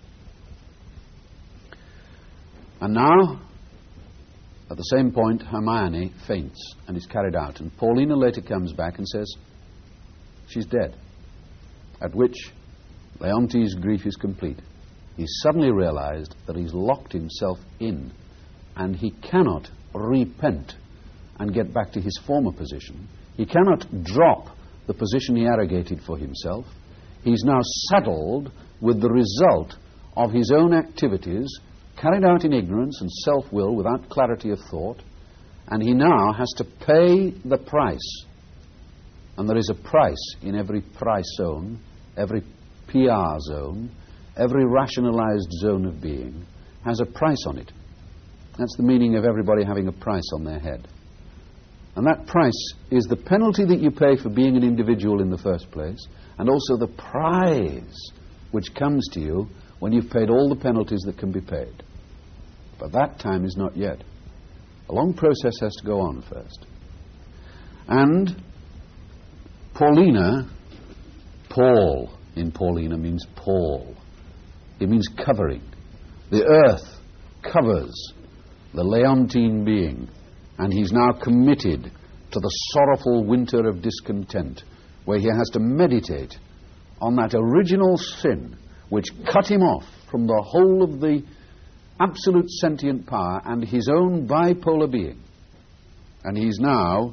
And now, at the same point, Hermione faints and is carried out, and Paulina later comes back and says, she's dead, at which Leontes' grief is complete. He's suddenly realized that he's locked himself in, and he cannot repent and get back to his former position. He cannot drop the position he arrogated for himself. He's now saddled with the result of his own activities, carried out in ignorance and self-will without clarity of thought, And he now has to pay the price. And there is a price in every price zone, every P R zone, every rationalized zone of being has a price on it. That's the meaning of everybody having a price on their head. And that price is the penalty that you pay for being an individual in the first place, and also the prize which comes to you when you've paid all the penalties that can be paid. But that time is not yet. A long process has to go on first. And Paulina, Paul in Paulina means Paul. It means covering. The earth covers the Leontine being, and he's now committed to the sorrowful winter of discontent, where he has to meditate on that original sin which cut him off from the whole of the absolute sentient power and his own bipolar being. And he's now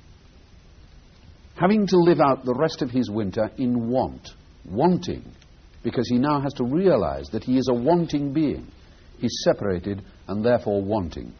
having to live out the rest of his winter in want, wanting, because he now has to realize that he is a wanting being. He's separated and therefore wanting.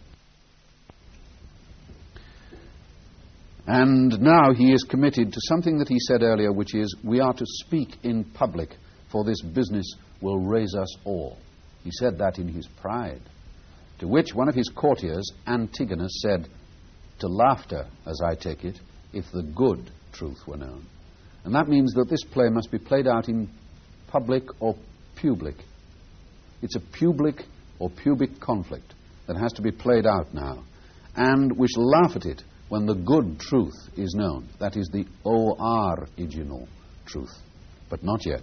And now he is committed to something that he said earlier, which is, we are to speak in public, for this business will raise us all. He said that in his pride. To which one of his courtiers, Antigonus, said, to laughter, as I take it, if the good truth were known. And that means that this play must be played out in public or public. It's a public or pubic conflict that has to be played out now, and we shall laugh at it when the good truth is known. That is the original truth, but not yet.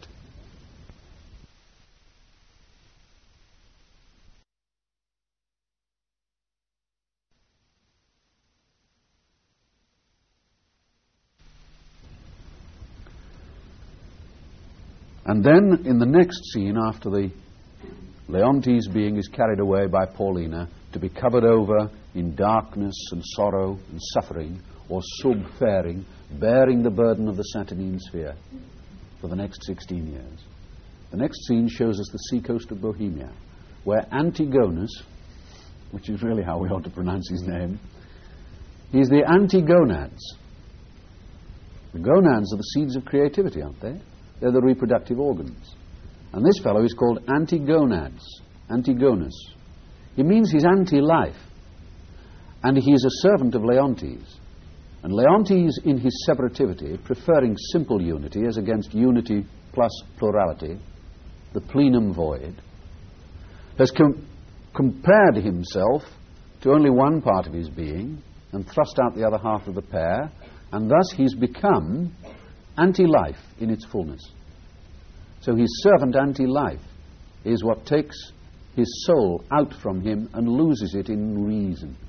And then, in the next scene, after the Leontes being is carried away by Paulina to be covered over in darkness and sorrow and suffering, or subfaring, bearing the burden of the Saturnine sphere for the next sixteen years. The next scene shows us the seacoast of Bohemia, where Antigonus, which is really how we ought to pronounce his name, he's the antigonads. The gonads are the seeds of creativity, aren't they? They're the reproductive organs. And this fellow is called Antigonads, Antigonus. It means he's anti-life. And he is a servant of Leontes. And Leontes, in his separativity, preferring simple unity as against unity plus plurality, the plenum void, has com- compared himself to only one part of his being and thrust out the other half of the pair, and thus he's become anti-life in its fullness. So his servant anti-life is what takes his soul out from him and loses it in reason.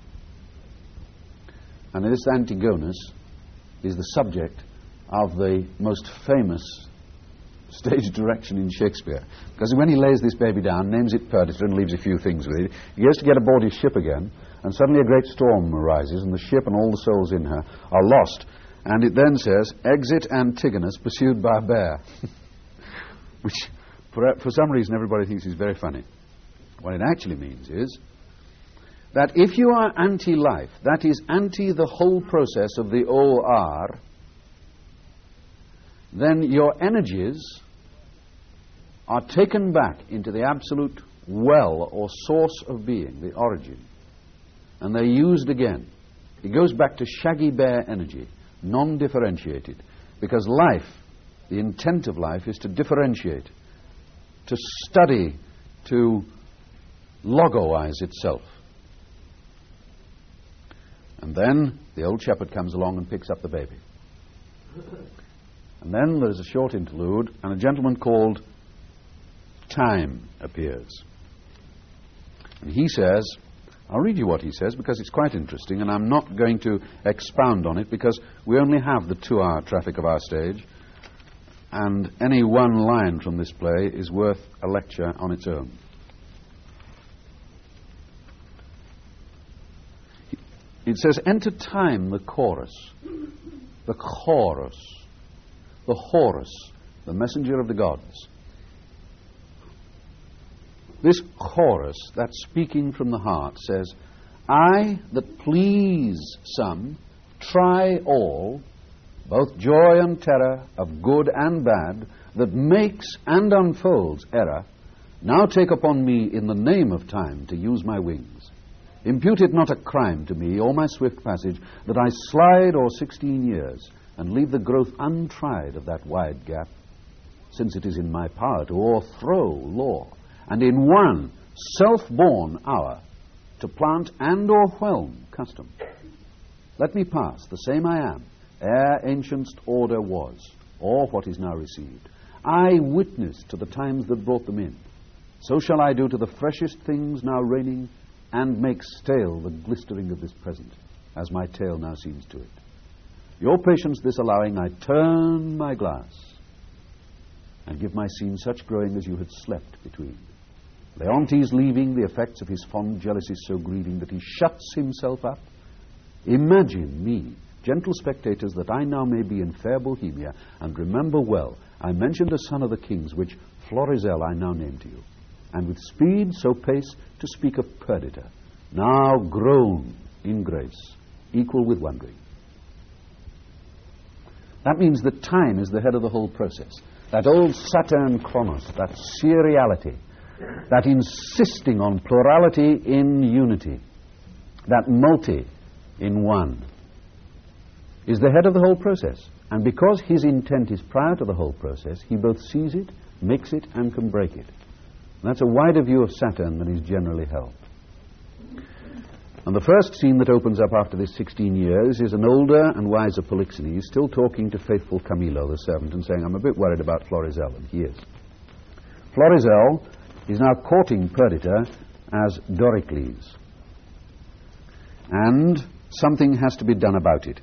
And this Antigonus is the subject of the most famous stage direction in Shakespeare. Because when he lays this baby down, names it Perdita, and leaves a few things with it, he goes to get aboard his ship again, and suddenly a great storm arises, and the ship and all the souls in her are lost. And it then says, exit Antigonus pursued by a bear. Which, for, for some reason, everybody thinks is very funny. What it actually means is that if you are anti-life, that is, anti the whole process of the O R, then your energies are taken back into the absolute well or source of being, the origin, and they're used again. It goes back to shaggy bear energy, non-differentiated, because life, the intent of life, is to differentiate, to study, to logoize itself. And then the old shepherd comes along and picks up the baby. And then there's a short interlude, and a gentleman called Time appears. And he says, I'll read you what he says because it's quite interesting, and I'm not going to expound on it because we only have the two-hour traffic of our stage, and any one line from this play is worth a lecture on its own. It says, enter Time, the chorus, the chorus, the Horus, the messenger of the gods. This chorus, that speaking from the heart, says, I that please some, try all, both joy and terror, of good and bad, that makes and unfolds error, now take upon me in the name of time to use my wings. Impute it not a crime to me, or my swift passage, that I slide o'er sixteen years, and leave the growth untried of that wide gap, since it is in my power to o'erthrow law, and in one self-born hour to plant and o'erwhelm custom. Let me pass, the same I am, ere ancient's order was, or what is now received. I witness to the times that brought them in. So shall I do to the freshest things now reigning, and make stale the glistering of this present, as my tale now seems to it. Your patience this allowing, I turn my glass, and give my scene such growing as you had slept between. Leontes leaving, the effects of his fond jealousies so grieving, that he shuts himself up. Imagine me, gentle spectators, that I now may be in fair Bohemia, and remember well, I mentioned a son of the kings, which Florizel I now name to you, and with speed so pace to speak of Perdita, now grown in grace, equal with wondering. That means that time is the head of the whole process. That old Saturn chronos, that seriality, that insisting on plurality in unity, that multi in one, is the head of the whole process. And because his intent is prior to the whole process, he both sees it, makes it, and can break it. And that's a wider view of Saturn than is generally held. And the first scene that opens up after this sixteen years is an older and wiser Polixenes still talking to faithful Camillo, the servant, and saying, I'm a bit worried about Florizel, and he is. Florizel is now courting Perdita as Doricles. And something has to be done about it.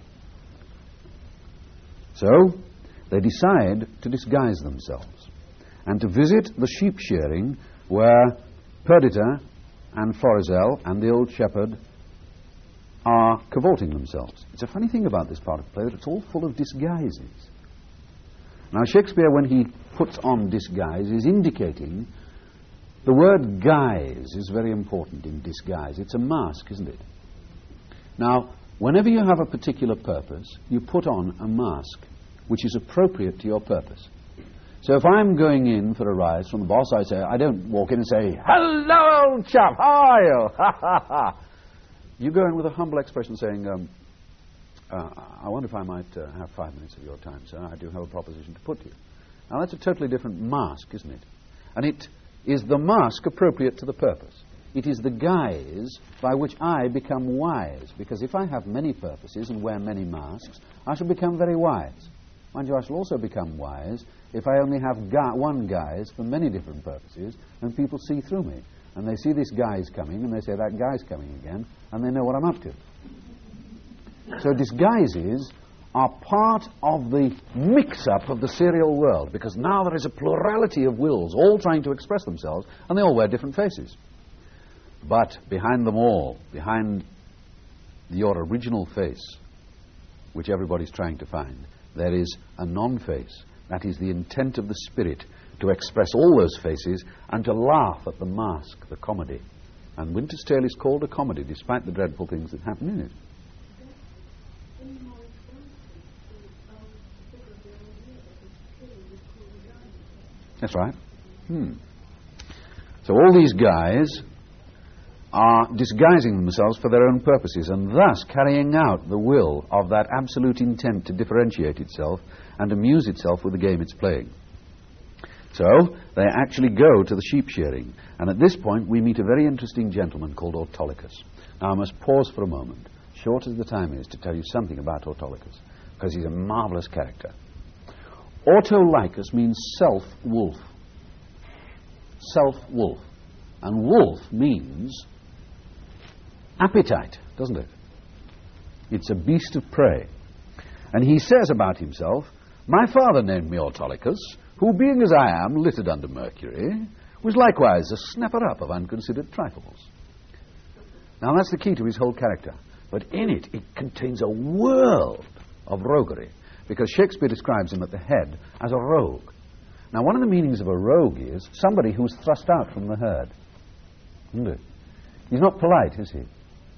So they decide to disguise themselves and to visit the sheep shearing where Perdita and Florizel and the old shepherd are cavorting themselves. It's a funny thing about this part of the play that it's all full of disguises. Now Shakespeare, when he puts on disguise, is indicating the word guise is very important in disguise. It's a mask, isn't it? Now, whenever you have a particular purpose, you put on a mask which is appropriate to your purpose. So if I'm going in for a rise from the boss, I say, I don't walk in and say, hello, old chap, how are you? Ha, ha, ha. You go in with a humble expression saying, um, uh, I wonder if I might uh, have five minutes of your time, sir. I do have a proposition to put to you. Now, that's a totally different mask, isn't it? And it is the mask appropriate to the purpose. It is the guise by which I become wise, because if I have many purposes and wear many masks, I shall become very wise. Mind you, I shall also become wise if I only have gu- one guise for many different purposes, and people see through me. And they see this guy's coming, and they say, that guy's coming again, and they know what I'm up to. So disguises are part of the mix-up of the serial world, because now there is a plurality of wills, all trying to express themselves, and they all wear different faces. But behind them all, behind your original face, which everybody's trying to find, there is a non-face. That is the intent of the spirit to express all those faces and to laugh at the mask, the comedy. And Winter's Tale is called a comedy, despite the dreadful things that happen in it. That's right. Hmm. So all these guys are disguising themselves for their own purposes and thus carrying out the will of that absolute intent to differentiate itself and amuse itself with the game it's playing. So they actually go to the sheep shearing, and at this point we meet a very interesting gentleman called Autolycus. Now I must pause for a moment, short as the time is, to tell you something about Autolycus, because he's a marvelous character. Autolycus means self-wolf. Self-wolf. And wolf means appetite, doesn't it? It's a beast of prey. And he says about himself, my father named me Autolycus, who, being as I am, littered under Mercury, was likewise a snapper-up of unconsidered trifles. Now that's the key to his whole character. But in it, it contains a world of roguery, because Shakespeare describes him at the head as a rogue. Now one of the meanings of a rogue is somebody who's thrust out from the herd. Isn't it? He's not polite, is he?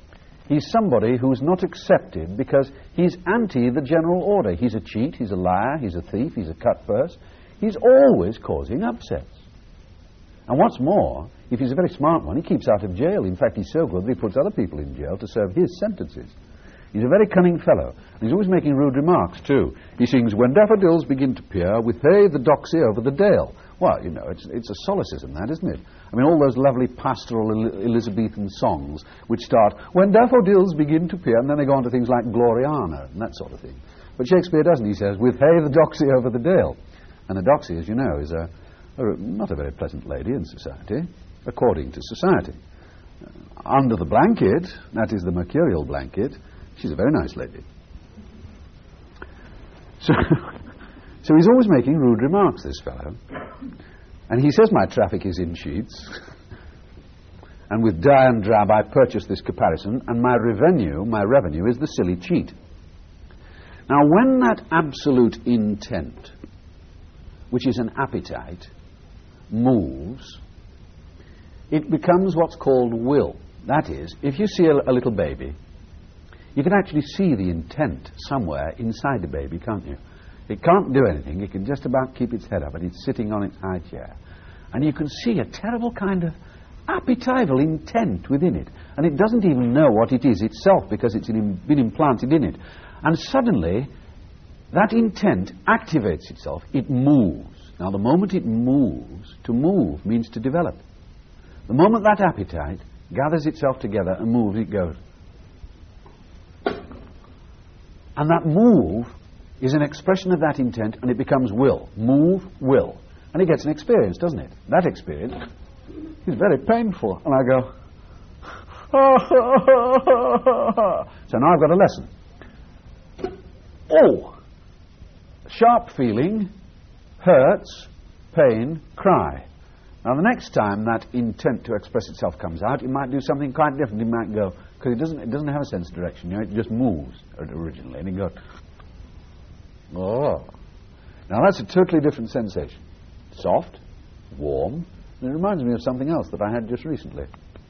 He's somebody who's not accepted because he's anti the general order. He's a cheat, he's a liar, he's a thief, he's a cut-purse. He's always causing upsets. And what's more, if he's a very smart one, he keeps out of jail. In fact, he's so good that he puts other people in jail to serve his sentences. He's a very cunning fellow. And he's always making rude remarks, too. He sings, "When daffodils begin to peer, with hey the doxy over the dale." Well, you know, it's, it's a solecism, that, isn't it? I mean, all those lovely pastoral El- Elizabethan songs which start, "When daffodils begin to peer," and then they go on to things like Gloriana and that sort of thing. But Shakespeare doesn't. He says, "With hey the doxy over the dale." And a doxy, as you know, is a, a not a very pleasant lady in society, according to society. Uh, under the blanket, that is the mercurial blanket, she's a very nice lady. So, so he's always making rude remarks, this fellow. And he says my traffic is in sheets. And with dye and drab I purchase this comparison, and my revenue, my revenue is the silly cheat. Now, when that absolute intent, which is an appetite, moves, it becomes what's called will. That is, if you see a, a little baby, you can actually see the intent somewhere inside the baby, can't you? It can't do anything. It can just about keep its head up, and it's sitting on its high chair. And you can see a terrible kind of appetival intent within it. And it doesn't even know what it is itself because it's in, been implanted in it. And suddenly, that intent activates itself. It moves. Now, the moment it moves, to move means to develop. The moment that appetite gathers itself together and moves, it goes. And that move is an expression of that intent, and it becomes will. Move, will. And it gets an experience, doesn't it? That experience is very painful. And I go, so now I've got a lesson. Oh! Sharp feeling, hurts, pain, cry. Now the next time that intent to express itself comes out, it might do something quite different. It might go, because it doesn't, it doesn't have a sense of direction, you know, it just moves originally, and it goes, oh. Now that's a totally different sensation. Soft, warm, and it reminds me of something else that I had just recently.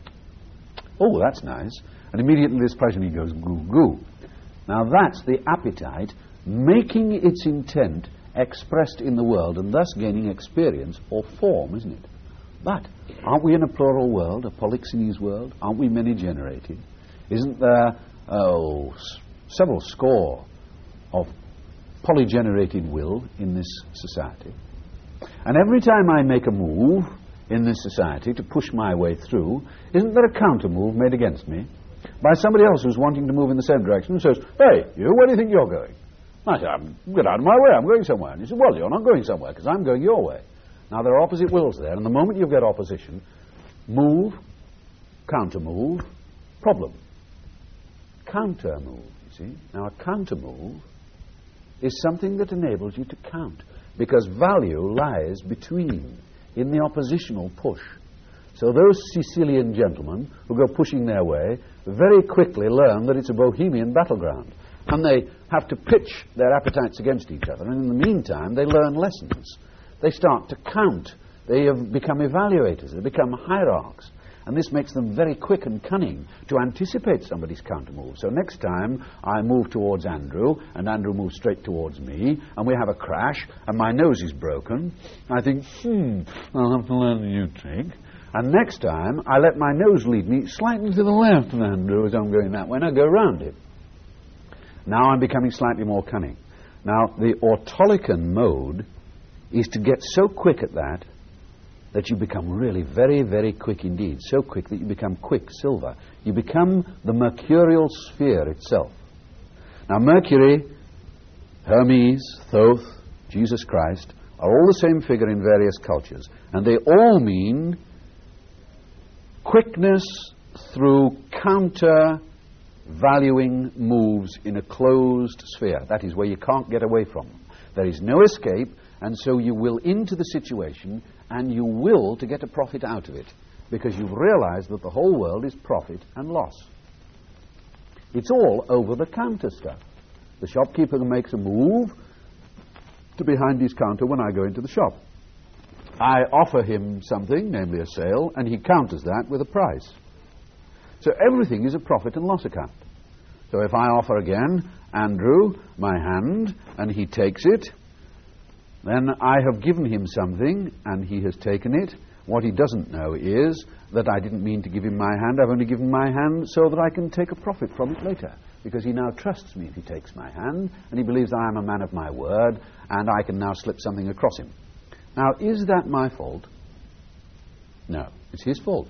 Oh, that's nice. And immediately this pleasure, he goes, goo, goo. Now that's the appetite making its intent expressed in the world and thus gaining experience or form, isn't it? But aren't we in a plural world, a polixenes world? Aren't we many-generated? Isn't there, oh, s- several score of polygenerated will in this society? And every time I make a move in this society to push my way through, isn't there a counter move made against me by somebody else who's wanting to move in the same direction and says, "Hey, you, where do you think you're going?" I said, "I'm, get out of my way, I'm going somewhere." And he said, "Well, you're not going somewhere because I'm going your way." Now, there are opposite wills there, and the moment you get opposition, move, counter move, problem. Counter move, you see. Now, a counter move is something that enables you to count, because value lies between, in the oppositional push. So those Sicilian gentlemen who go pushing their way very quickly learn that it's a bohemian battleground. And they have to pitch their appetites against each other. And in the meantime, they learn lessons. They start to count. They have become evaluators. They become hierarchs. And this makes them very quick and cunning to anticipate somebody's counter move. So next time I move towards Andrew, and Andrew moves straight towards me, and we have a crash, and my nose is broken, I think, hmm, I'll have to learn a new trick. And next time I let my nose lead me slightly to the left of Andrew as I'm going that way, and I go round it. Now I'm becoming slightly more cunning. Now, the autolycan mode is to get so quick at that that you become really very, very quick indeed. So quick that you become quicksilver. You become the mercurial sphere itself. Now, Mercury, Hermes, Thoth, Jesus Christ are all the same figure in various cultures. And they all mean quickness through counter valuing moves in a closed sphere. That is, where you can't get away from them. There is no escape, and so you will into the situation, and you will to get a profit out of it, because you've realized that the whole world is profit and loss. It's all over the counter stuff. The shopkeeper makes a move to behind his counter when I go into the shop. I offer him something, namely a sale, and he counters that with a price. So everything is a profit and loss account. So if I offer again Andrew my hand and he takes it, then I have given him something and he has taken it. What he doesn't know is that I didn't mean to give him my hand. I've only given my hand so that I can take a profit from it later, because he now trusts me if he takes my hand, and he believes I am a man of my word, and I can now slip something across him. Now, is that my fault? No, it's his fault.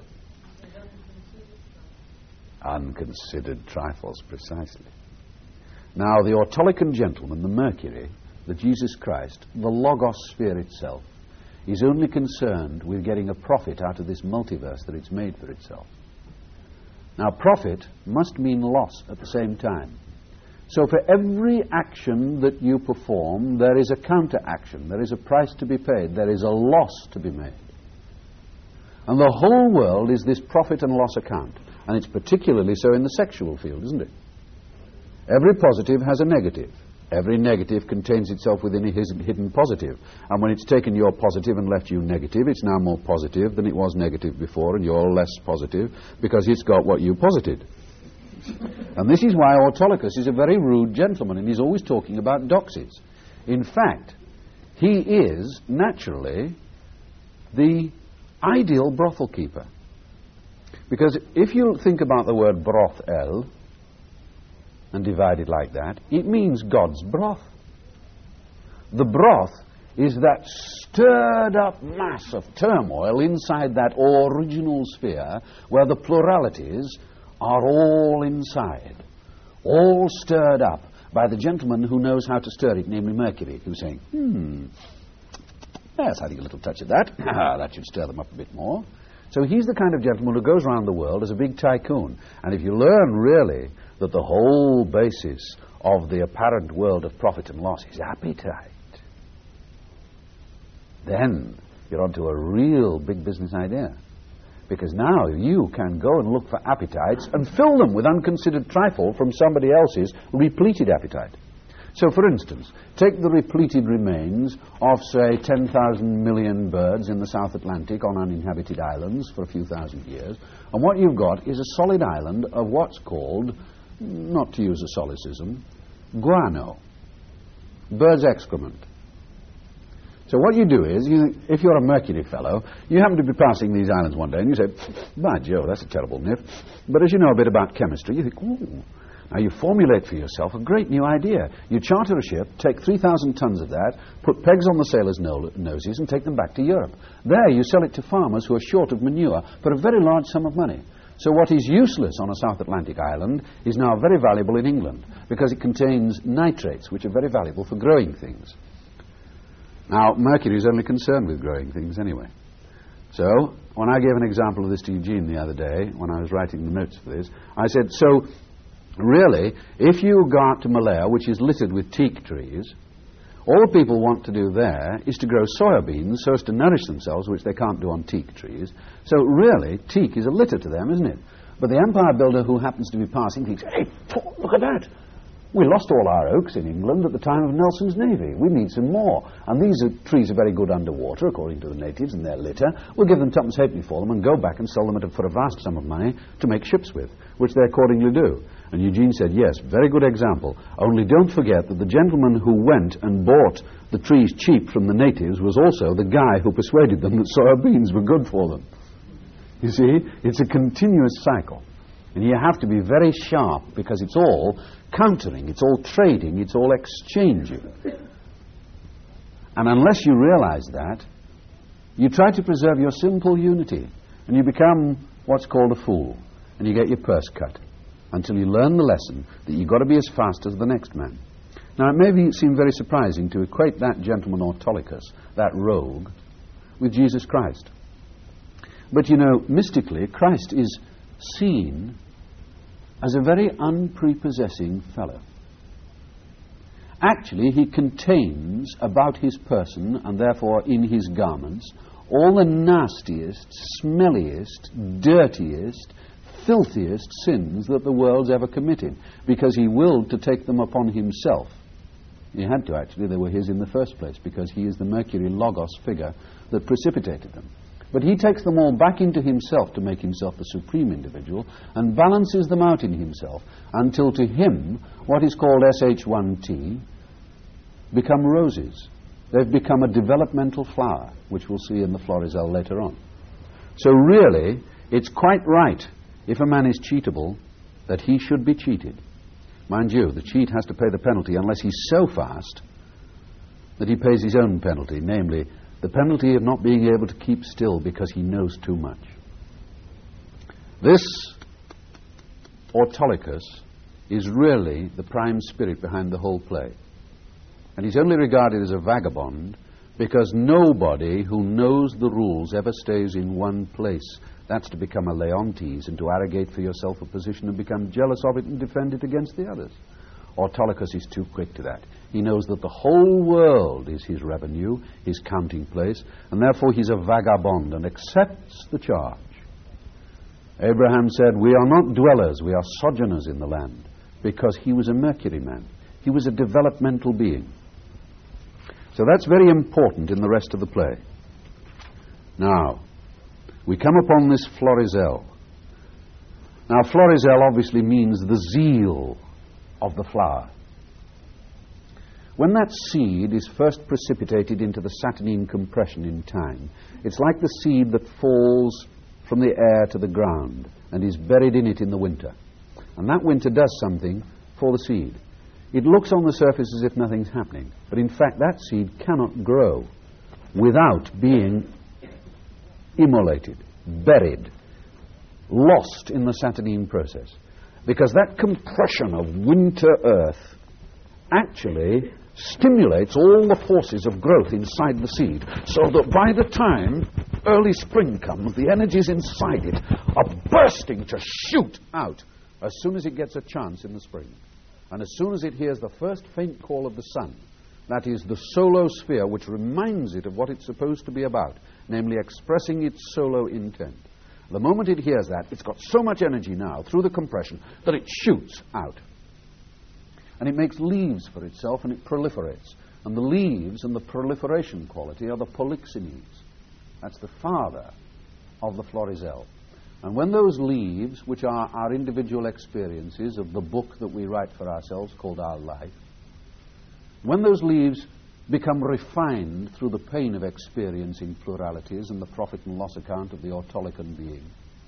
Unconsidered trifles, precisely. Now, the Autolycan gentleman, the Mercury, the Jesus Christ, the Logos sphere itself, is only concerned with getting a profit out of this multiverse that it's made for itself. Now, profit must mean loss at the same time. So for every action that you perform, there is a counter-action, there is a price to be paid, there is a loss to be made. And the whole world is this profit and loss account. And it's particularly so in the sexual field, isn't it? Every positive has a negative. Every negative contains itself within a hidden positive. And when it's taken your positive and left you negative, it's now more positive than it was negative before, and you're less positive because it's got what you posited. And this is why Autolycus is a very rude gentleman, and he's always talking about doxies. In fact, he is naturally the ideal brothel keeper. Because if you think about the word brothel and divide it like that, it means God's broth. The broth is that stirred up mass of turmoil inside that original sphere where the pluralities are all inside, all stirred up by the gentleman who knows how to stir it, namely Mercury, who's saying, hmm, yes, I think a little touch of that. That should stir them up a bit more. So he's the kind of gentleman who goes around the world as a big tycoon. And if you learn really that the whole basis of the apparent world of profit and loss is appetite, then you're onto a real big business idea. Because now you can go and look for appetites and fill them with unconsidered trifle from somebody else's repleted appetite. So, for instance, take the repleted remains of, say, ten thousand million birds in the South Atlantic on uninhabited islands for a few thousand years, and what you've got is a solid island of what's called, not to use a solecism, guano, bird's excrement. So what you do is, you, if you're a Mercury fellow, you happen to be passing these islands one day, and you say, by Joe, that's a terrible nip. But as you know a bit about chemistry, you think, ooh. Now you formulate for yourself a great new idea. You charter a ship, take three thousand tons of that, put pegs on the sailors' no- noses and take them back to Europe. There you sell it to farmers who are short of manure for a very large sum of money. So what is useless on a South Atlantic island is now very valuable in England because it contains nitrates, which are very valuable for growing things. Now, Mercury is only concerned with growing things anyway. So, when I gave an example of this to Eugene the other day, when I was writing the notes for this, I said, so, really, if you go out to Malaya, which is littered with teak trees, all people want to do there is to grow soybeans so as to nourish themselves, which they can't do on teak trees. So, really, teak is a litter to them, isn't it? But the empire builder who happens to be passing thinks, hey, look at that. We lost all our oaks in England at the time of Nelson's navy. We need some more. And these are, trees are very good underwater, according to the natives and their litter. We'll give them twopence halfpenny for them and go back and sell them at a, for a vast sum of money to make ships with, which they accordingly do. And Eugene said, yes, very good example. Only don't forget that the gentleman who went and bought the trees cheap from the natives was also the guy who persuaded them that soybeans were good for them. You see, it's a continuous cycle. And you have to be very sharp because it's all countering, it's all trading, it's all exchanging. And unless you realize that, you try to preserve your simple unity and you become what's called a fool and you get your purse cut until you learn the lesson that you've got to be as fast as the next man. Now, it may be, seem very surprising to equate that gentleman Autolycus, that rogue, with Jesus Christ. But, you know, mystically, Christ is seen as a very unprepossessing fellow. Actually, he contains about his person, and therefore in his garments, all the nastiest, smelliest, dirtiest, filthiest sins that the world's ever committed, because he willed to take them upon himself. He had to, actually. They were his in the first place, because he is the Mercury Logos figure that precipitated them. But he takes them all back into himself to make himself the supreme individual and balances them out in himself until to him what is called S H one T become roses. They've become a developmental flower, which we'll see in the Florizel later on. So really, it's quite right, if a man is cheatable, that he should be cheated. Mind you, the cheat has to pay the penalty unless he's so fast that he pays his own penalty, namely, the penalty of not being able to keep still because he knows too much. This Autolycus is really the prime spirit behind the whole play. And he's only regarded as a vagabond because nobody who knows the rules ever stays in one place. That's to become a Leontes and to arrogate for yourself a position and become jealous of it and defend it against the others. Autolycus is too quick to that. He knows that the whole world is his revenue, his counting place, and therefore he's a vagabond and accepts the charge. Abraham said, "We are not dwellers, we are sojourners in the land," because he was a Mercury man. He was a developmental being. So that's very important in the rest of the play. Now, we come upon this Florizel. Now, Florizel obviously means the zeal of the flower. When that seed is first precipitated into the Saturnine compression in time, it's like the seed that falls from the air to the ground and is buried in it in the winter. And that winter does something for the seed. It looks on the surface as if nothing's happening, but in fact that seed cannot grow without being immolated, buried, lost in the Saturnine process. Because that compression of winter earth actually stimulates all the forces of growth inside the seed, so that by the time early spring comes, the energies inside it are bursting to shoot out as soon as it gets a chance in the spring. And as soon as it hears the first faint call of the sun, that is the solo sphere which reminds it of what it's supposed to be about, namely expressing its solo intent. The moment it hears that, it's got so much energy now through the compression that it shoots out. And it makes leaves for itself and it proliferates. And the leaves and the proliferation quality are the Polyxenes. That's the father of the Florizel. And when those leaves, which are our individual experiences of the book that we write for ourselves called our life, when those leaves become refined through the pain of experiencing pluralities and the profit and loss account of the Autolycan being,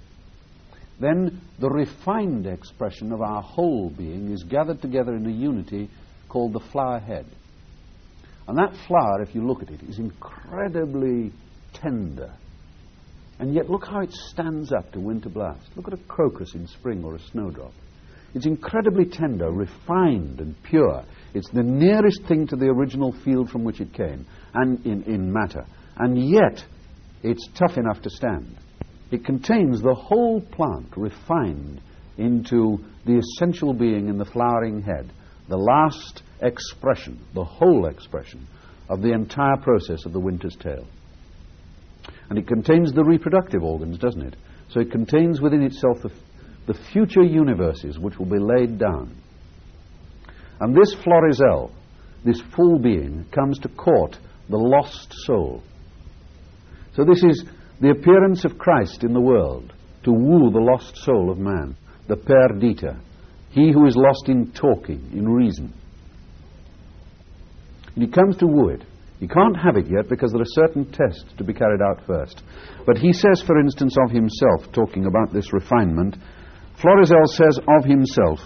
then the refined expression of our whole being is gathered together in a unity called the flower head. And that flower, if you look at it, is incredibly tender. And yet look how it stands up to winter blast. Look at a crocus in spring or a snowdrop. It's incredibly tender, refined and pure. It's the nearest thing to the original field from which it came, and in, in matter. And yet it's tough enough to stand. It contains the whole plant refined into the essential being in the flowering head, the last expression, the whole expression of the entire process of the winter's tale. And it contains the reproductive organs, doesn't it? So it contains within itself the, the future universes which will be laid down. And this Florizel, this full being, comes to court the lost soul. So this is the appearance of Christ in the world to woo the lost soul of man, the perdita, he who is lost in talking, in reason. And he comes to woo it. He can't have it yet because there are certain tests to be carried out first. But he says, for instance, of himself, talking about this refinement, Florizel says of himself,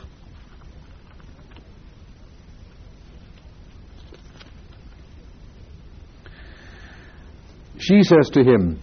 she says to him,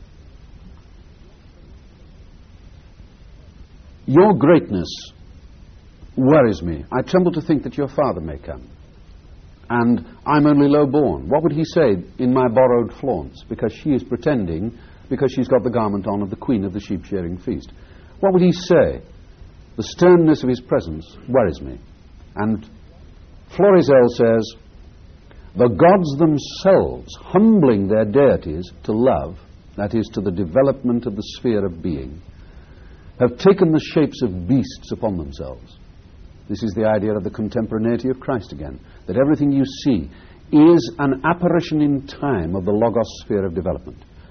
"Your greatness worries me. I tremble to think that your father may come. And I'm only low-born. What would he say in my borrowed flaunts? Because she is pretending, because she's got the garment on of the queen of the sheep-shearing feast. What would he say? The sternness of his presence worries me." And Florizel says, "The gods themselves, humbling their deities to love, that is, to the development of the sphere of being, have taken the shapes of beasts upon themselves." This is the idea of the contemporaneity of Christ again, that everything you see is an apparition in time of the Logos sphere of development.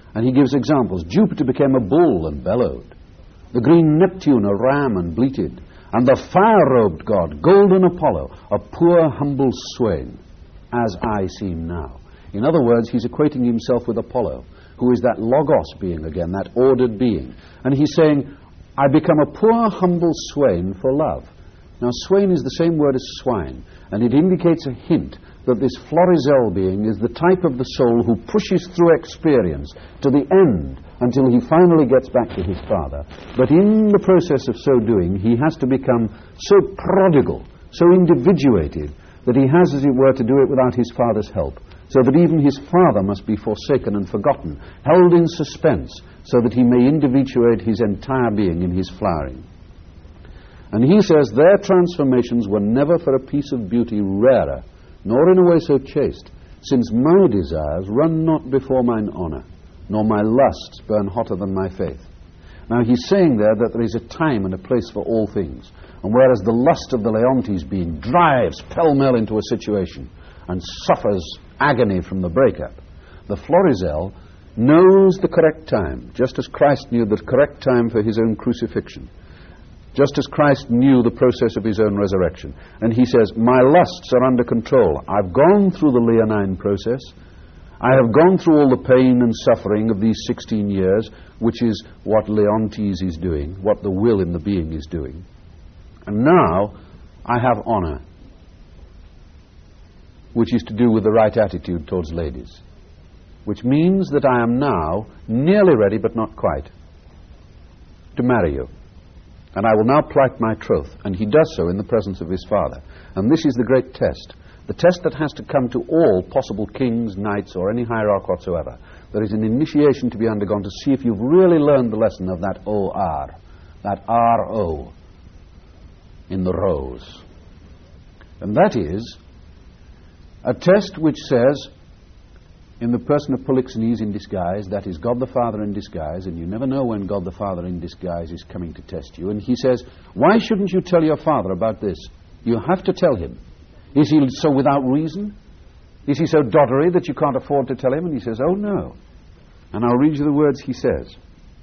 And he gives examples. Jupiter became a bull and bellowed. The green Neptune a ram and bleated. And the fire-robed god, golden Apollo, a poor humble swain, as I seem now. In other words, he's equating himself with Apollo, who is that logos being again, that ordered being. And he's saying, I become a poor humble swain for love. Now, swain is the same word as swine, and it indicates a hint that this Florizel being is the type of the soul who pushes through experience to the end until he finally gets back to his father. But in the process of so doing, he has to become so prodigal, so individuated, that he has, as it were, to do it without his father's help, so that even his father must be forsaken and forgotten, held in suspense, so that he may individuate his entire being in his flowering. And he says, their transformations were never for a piece of beauty rarer, nor in a way so chaste, since my desires run not before mine honour, nor my lusts burn hotter than my faith. Now he's saying there that there is a time and a place for all things, and whereas the lust of the Leontes being drives pell-mell into a situation and suffers agony from the breakup, the Florizel knows the correct time, just as Christ knew the correct time for his own crucifixion, just as Christ knew the process of his own resurrection. And he says, my lusts are under control. I've gone through the leonine process. I have gone through all the pain and suffering of these sixteen years, which is what Leontes is doing, what the will in the being is doing. And now I have honor, which is to do with the right attitude towards ladies, which means that I am now nearly ready, but not quite, to marry you. And I will now plight my troth. And he does so in the presence of his father. And this is the great test. The test that has to come to all possible kings, knights, or any hierarch whatsoever. There is an initiation to be undergone to see if you've really learned the lesson of that O R, that R O in the rose. And that is a test which says, in the person of Polixenes in disguise, that is God the Father in disguise, and you never know when God the Father in disguise is coming to test you. And he says, why shouldn't you tell your father about this? You have to tell him. Is he so without reason? Is he so doddery that you can't afford to tell him? And he says, oh no. And I'll read you the words he says.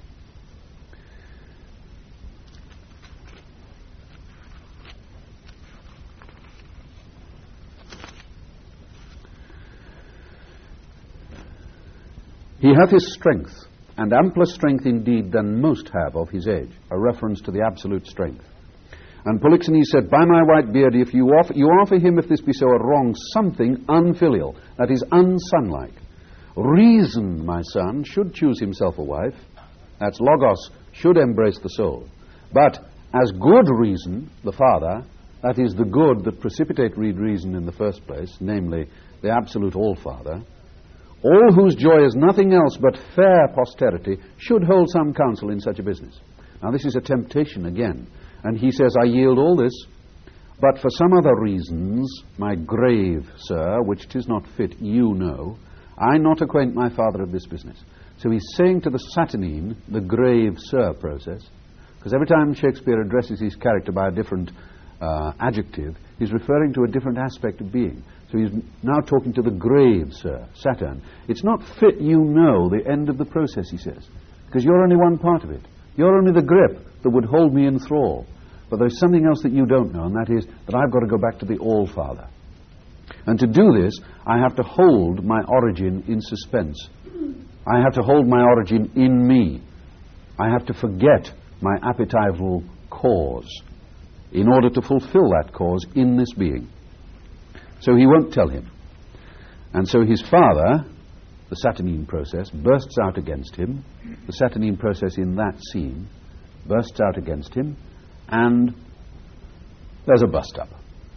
He hath his strength, and ampler strength indeed than most have of his age, a reference to the absolute strength. And Polixenes said, by my white beard, if you offer, you offer him, if this be so, a wrong, something unfilial, that is unsonlike. Reason, my son, should choose himself a wife. That's logos, should embrace the soul. But as good reason, the father, that is the good that precipitate reason in the first place, namely the absolute all-father, all whose joy is nothing else but fair posterity, should hold some counsel in such a business. Now this is a temptation again. And he says, I yield all this, but for some other reasons, my grave, sir, which 'tis not fit you know, I not acquaint my father of this business. So he's saying to the Saturnine, the grave, sir process, because every time Shakespeare addresses his character by a different uh, adjective, he's referring to a different aspect of being. So he's now talking to the grave, sir, Saturn. It's not fit you know the end of the process, he says, because you're only one part of it. You're only the grip that would hold me in thrall. But there's something else that you don't know, and that is that I've got to go back to the All-Father. And to do this, I have to hold my origin in suspense. I have to hold my origin in me. I have to forget my appetival cause in order to fulfill that cause in this being. So he won't tell him. And so his father, the Saturnine process, bursts out against him. The Saturnine process in that scene bursts out against him, and there's a bust-up.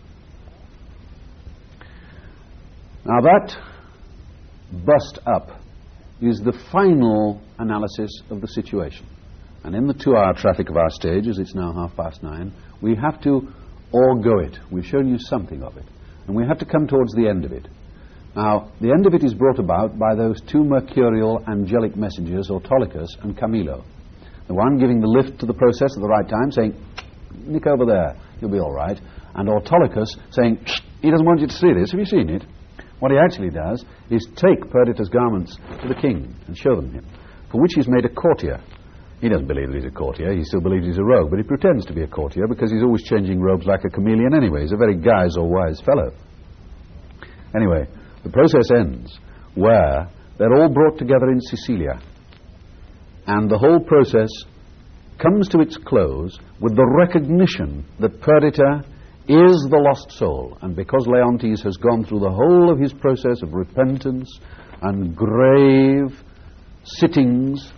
Now that bust-up is the final analysis of the situation. And in the two-hour traffic of our stage, as it's now half past nine, we have to orgo it. We've shown you something of it. And we have to come towards the end of it. Now, the end of it is brought about by those two mercurial angelic messengers, Autolycus and Camilo. The one giving the lift to the process at the right time, saying, nick over there, you'll be all right. And Autolycus saying, he doesn't want you to see this. Have you seen it? What he actually does is take Perdita's garments to the king and show them him. for which he's made a courtier. He doesn't believe that he's a courtier, he still believes he's a rogue, but he pretends to be a courtier because he's always changing robes like a chameleon anyway. He's a very guise or wise fellow. Anyway, the process ends where they're all brought together in Sicilia, and the whole process comes to its close with the recognition that Perdita is the lost soul, and because Leontes has gone through the whole of his process of repentance and grave sittings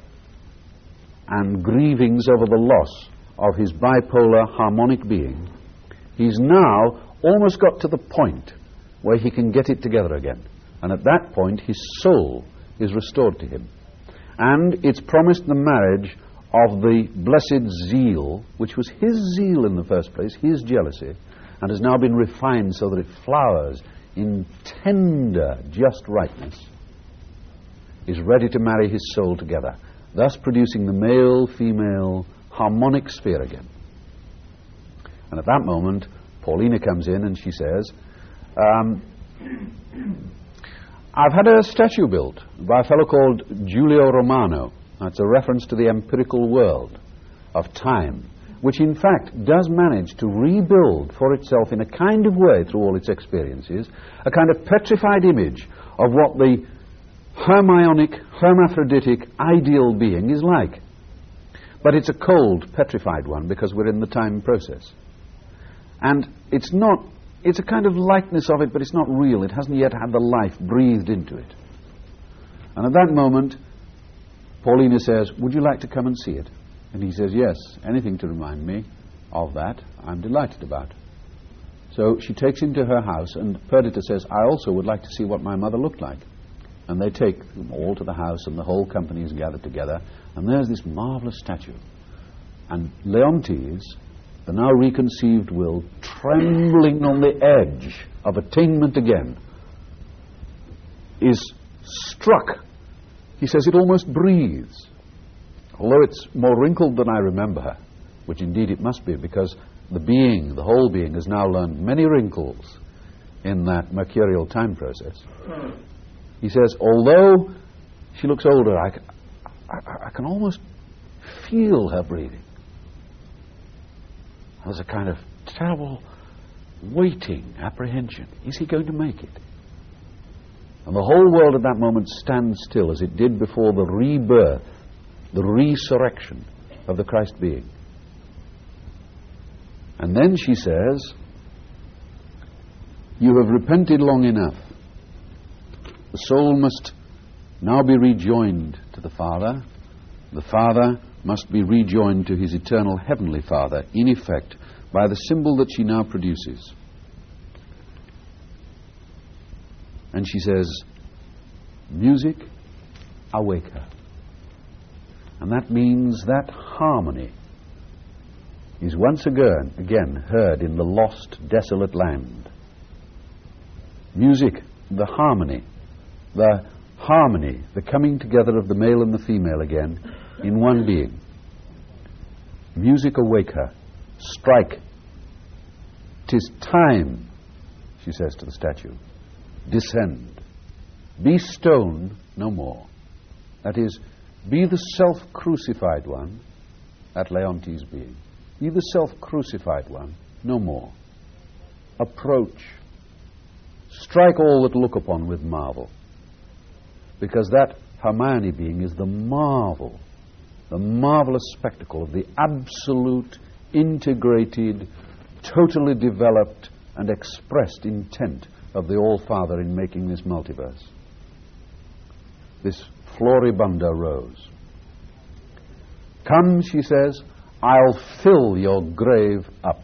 and grievings over the loss of his bipolar harmonic being, he's now almost got to the point where he can get it together again. And at that point, his soul is restored to him. And it's promised the marriage of the blessed zeal, which was his zeal in the first place, his jealousy, and has now been refined so that it flowers in tender just rightness, is ready to marry his soul together, thus producing the male-female harmonic sphere again. And at that moment, Paulina comes in and she says, um, I've had a statue built by a fellow called Giulio Romano. That's a reference to the empirical world of time, which in fact does manage to rebuild for itself in a kind of way through all its experiences, a kind of petrified image of what the hermionic, hermaphroditic, ideal being is like. But it's a cold, petrified one because we're in the time process. And it's not, it's a kind of likeness of it, but it's not real. It hasn't yet had the life breathed into it. And at that moment, Paulina says, would you like to come and see it? And he says, yes, anything to remind me of that, I'm delighted about. So she takes him to her house, and Perdita says, I also would like to see what my mother looked like. And they take them all to the house, and the whole company is gathered together, and there's this marvelous statue. And Leontes, the now reconceived will, trembling on the edge of attainment again, is struck. He says it almost breathes, although it's more wrinkled than I remember her, which indeed it must be, because the being, the whole being, has now learned many wrinkles in that mercurial time process. He says, although she looks older, I, I, I can almost feel her breathing. There's a kind of terrible waiting apprehension. Is he going to make it? And the whole world at that moment stands still, as it did before the rebirth, the resurrection of the Christ being. And then she says, you have repented long enough. The soul must now be rejoined to the Father. The Father must be rejoined to his eternal heavenly Father, in effect, by the symbol that she now produces. And she says, music, awake her. And that means that harmony is once again, again heard in the lost, desolate land. Music, the harmony, the harmony, the coming together of the male and the female again in one being. Music, awake her. Strike. 'Tis time, she says to the statue. Descend. Be stone no more. That is, be the self-crucified one at Leontes' being. Be the self-crucified one no more. Approach. Strike all that look upon with marvel. Because that Hermione being is the marvel, the marvelous spectacle of the absolute, integrated, totally developed and expressed intent of the All-Father in making this multiverse. This Floribunda rose. Come, she says, I'll fill your grave up.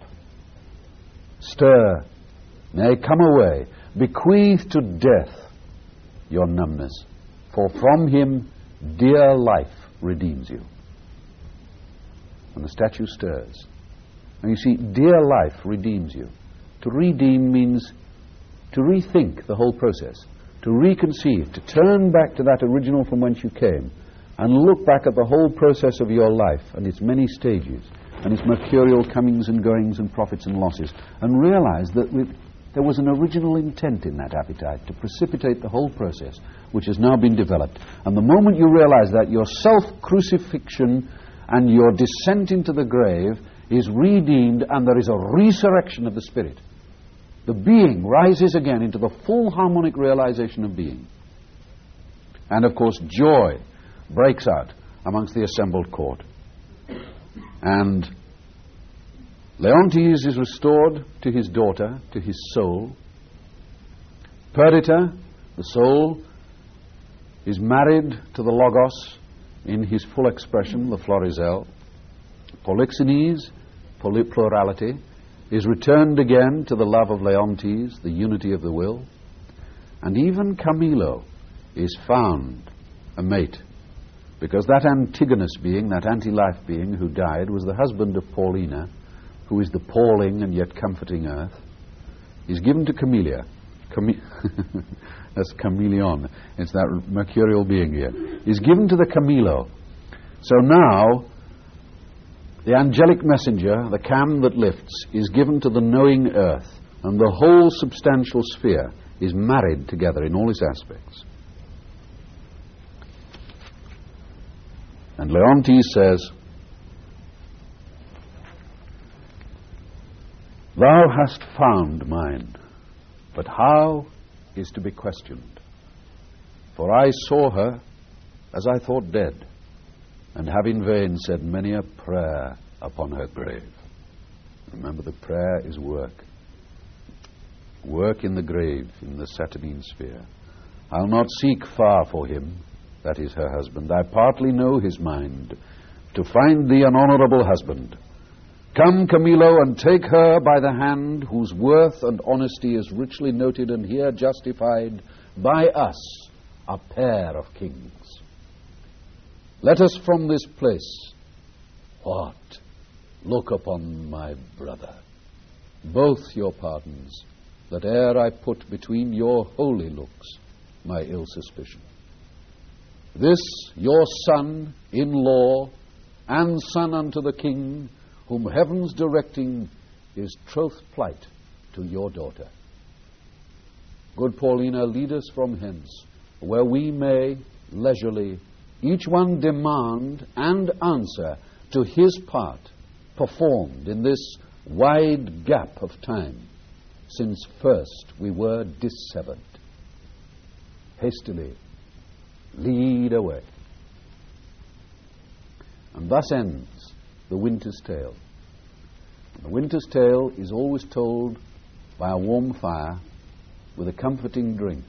Stir, nay, come away, bequeath to death your numbness, for from him dear life redeems you. And the statue stirs. And you see, dear life redeems you. To redeem means to rethink the whole process, to reconceive, to turn back to that original from whence you came, and look back at the whole process of your life and its many stages, and its mercurial comings and goings and profits and losses, and realize that with, there was an original intent in that appetite to precipitate the whole process, which has now been developed. And the moment you realize that, your self-crucifixion and your descent into the grave is redeemed, and there is a resurrection of the spirit. The being rises again into the full harmonic realization of being. And of course, joy breaks out amongst the assembled court. And Leontes is restored to his daughter, to his soul. Perdita, the soul, is married to the Logos in his full expression, the Florizel. Polixenes, plurality, is returned again to the love of Leontes, the unity of the will. And even Camilo is found a mate, because that Antigonus being, that anti-life being who died, was the husband of Paulina, who is the appalling and yet comforting earth. He's given to Camellia. Came- That's chameleon. It's that mercurial being here. He's given to the Camilo. So now, the angelic messenger, the cam that lifts, is given to the knowing earth, and the whole substantial sphere is married together in all its aspects. And Leontes says, "Thou hast found mine, but how is to be questioned. For I saw her as I thought dead, and have in vain said many a prayer upon her grave." Remember, the prayer is work. Work in the grave, in the Saturnine sphere. "I'll not seek far for him," that is her husband. "I partly know his mind, to find thee an honorable husband. Come, Camilo, and take her by the hand, whose worth and honesty is richly noted and here justified by us, a pair of kings. Let us from this place, what? Look upon my brother, both your pardons, that ere I put between your holy looks my ill suspicion. This your son in law, and son unto the king, whom heaven's directing is troth plight to your daughter. Good Paulina, lead us from hence, where we may leisurely each one demand and answer to his part performed in this wide gap of time, since first we were dissevered. Hastily lead away." And thus ends the Winter's Tale. The Winter's Tale is always told by a warm fire with a comforting drink.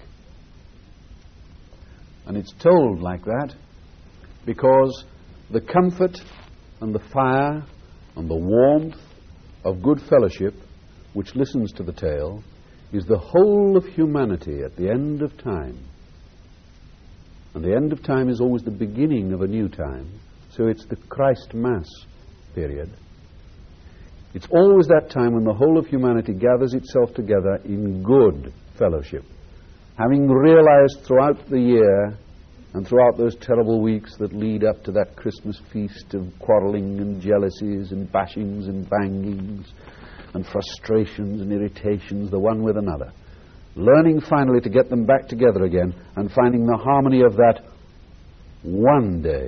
And it's told like that because the comfort and the fire and the warmth of good fellowship which listens to the tale is the whole of humanity at the end of time. And the end of time is always the beginning of a new time. So it's the Christ Mass period. It's always that time when the whole of humanity gathers itself together in good fellowship, having realized throughout the year and throughout those terrible weeks that lead up to that Christmas feast of quarreling and jealousies and bashings and bangings and frustrations and irritations the one with another, learning finally to get them back together again and finding the harmony of that one day.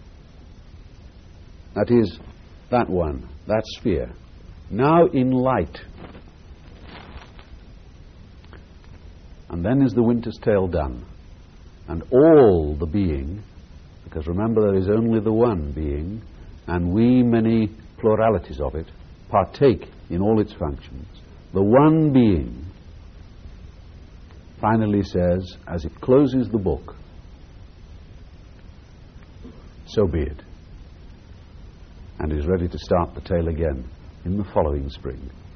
That is, that one, that sphere, now in light. And then is the Winter's Tale done. And all the being, because remember there is only the one being, and we, many pluralities of it, partake in all its functions. The one being finally says, as it closes the book, so be it, and is ready to start the tale again in the following spring.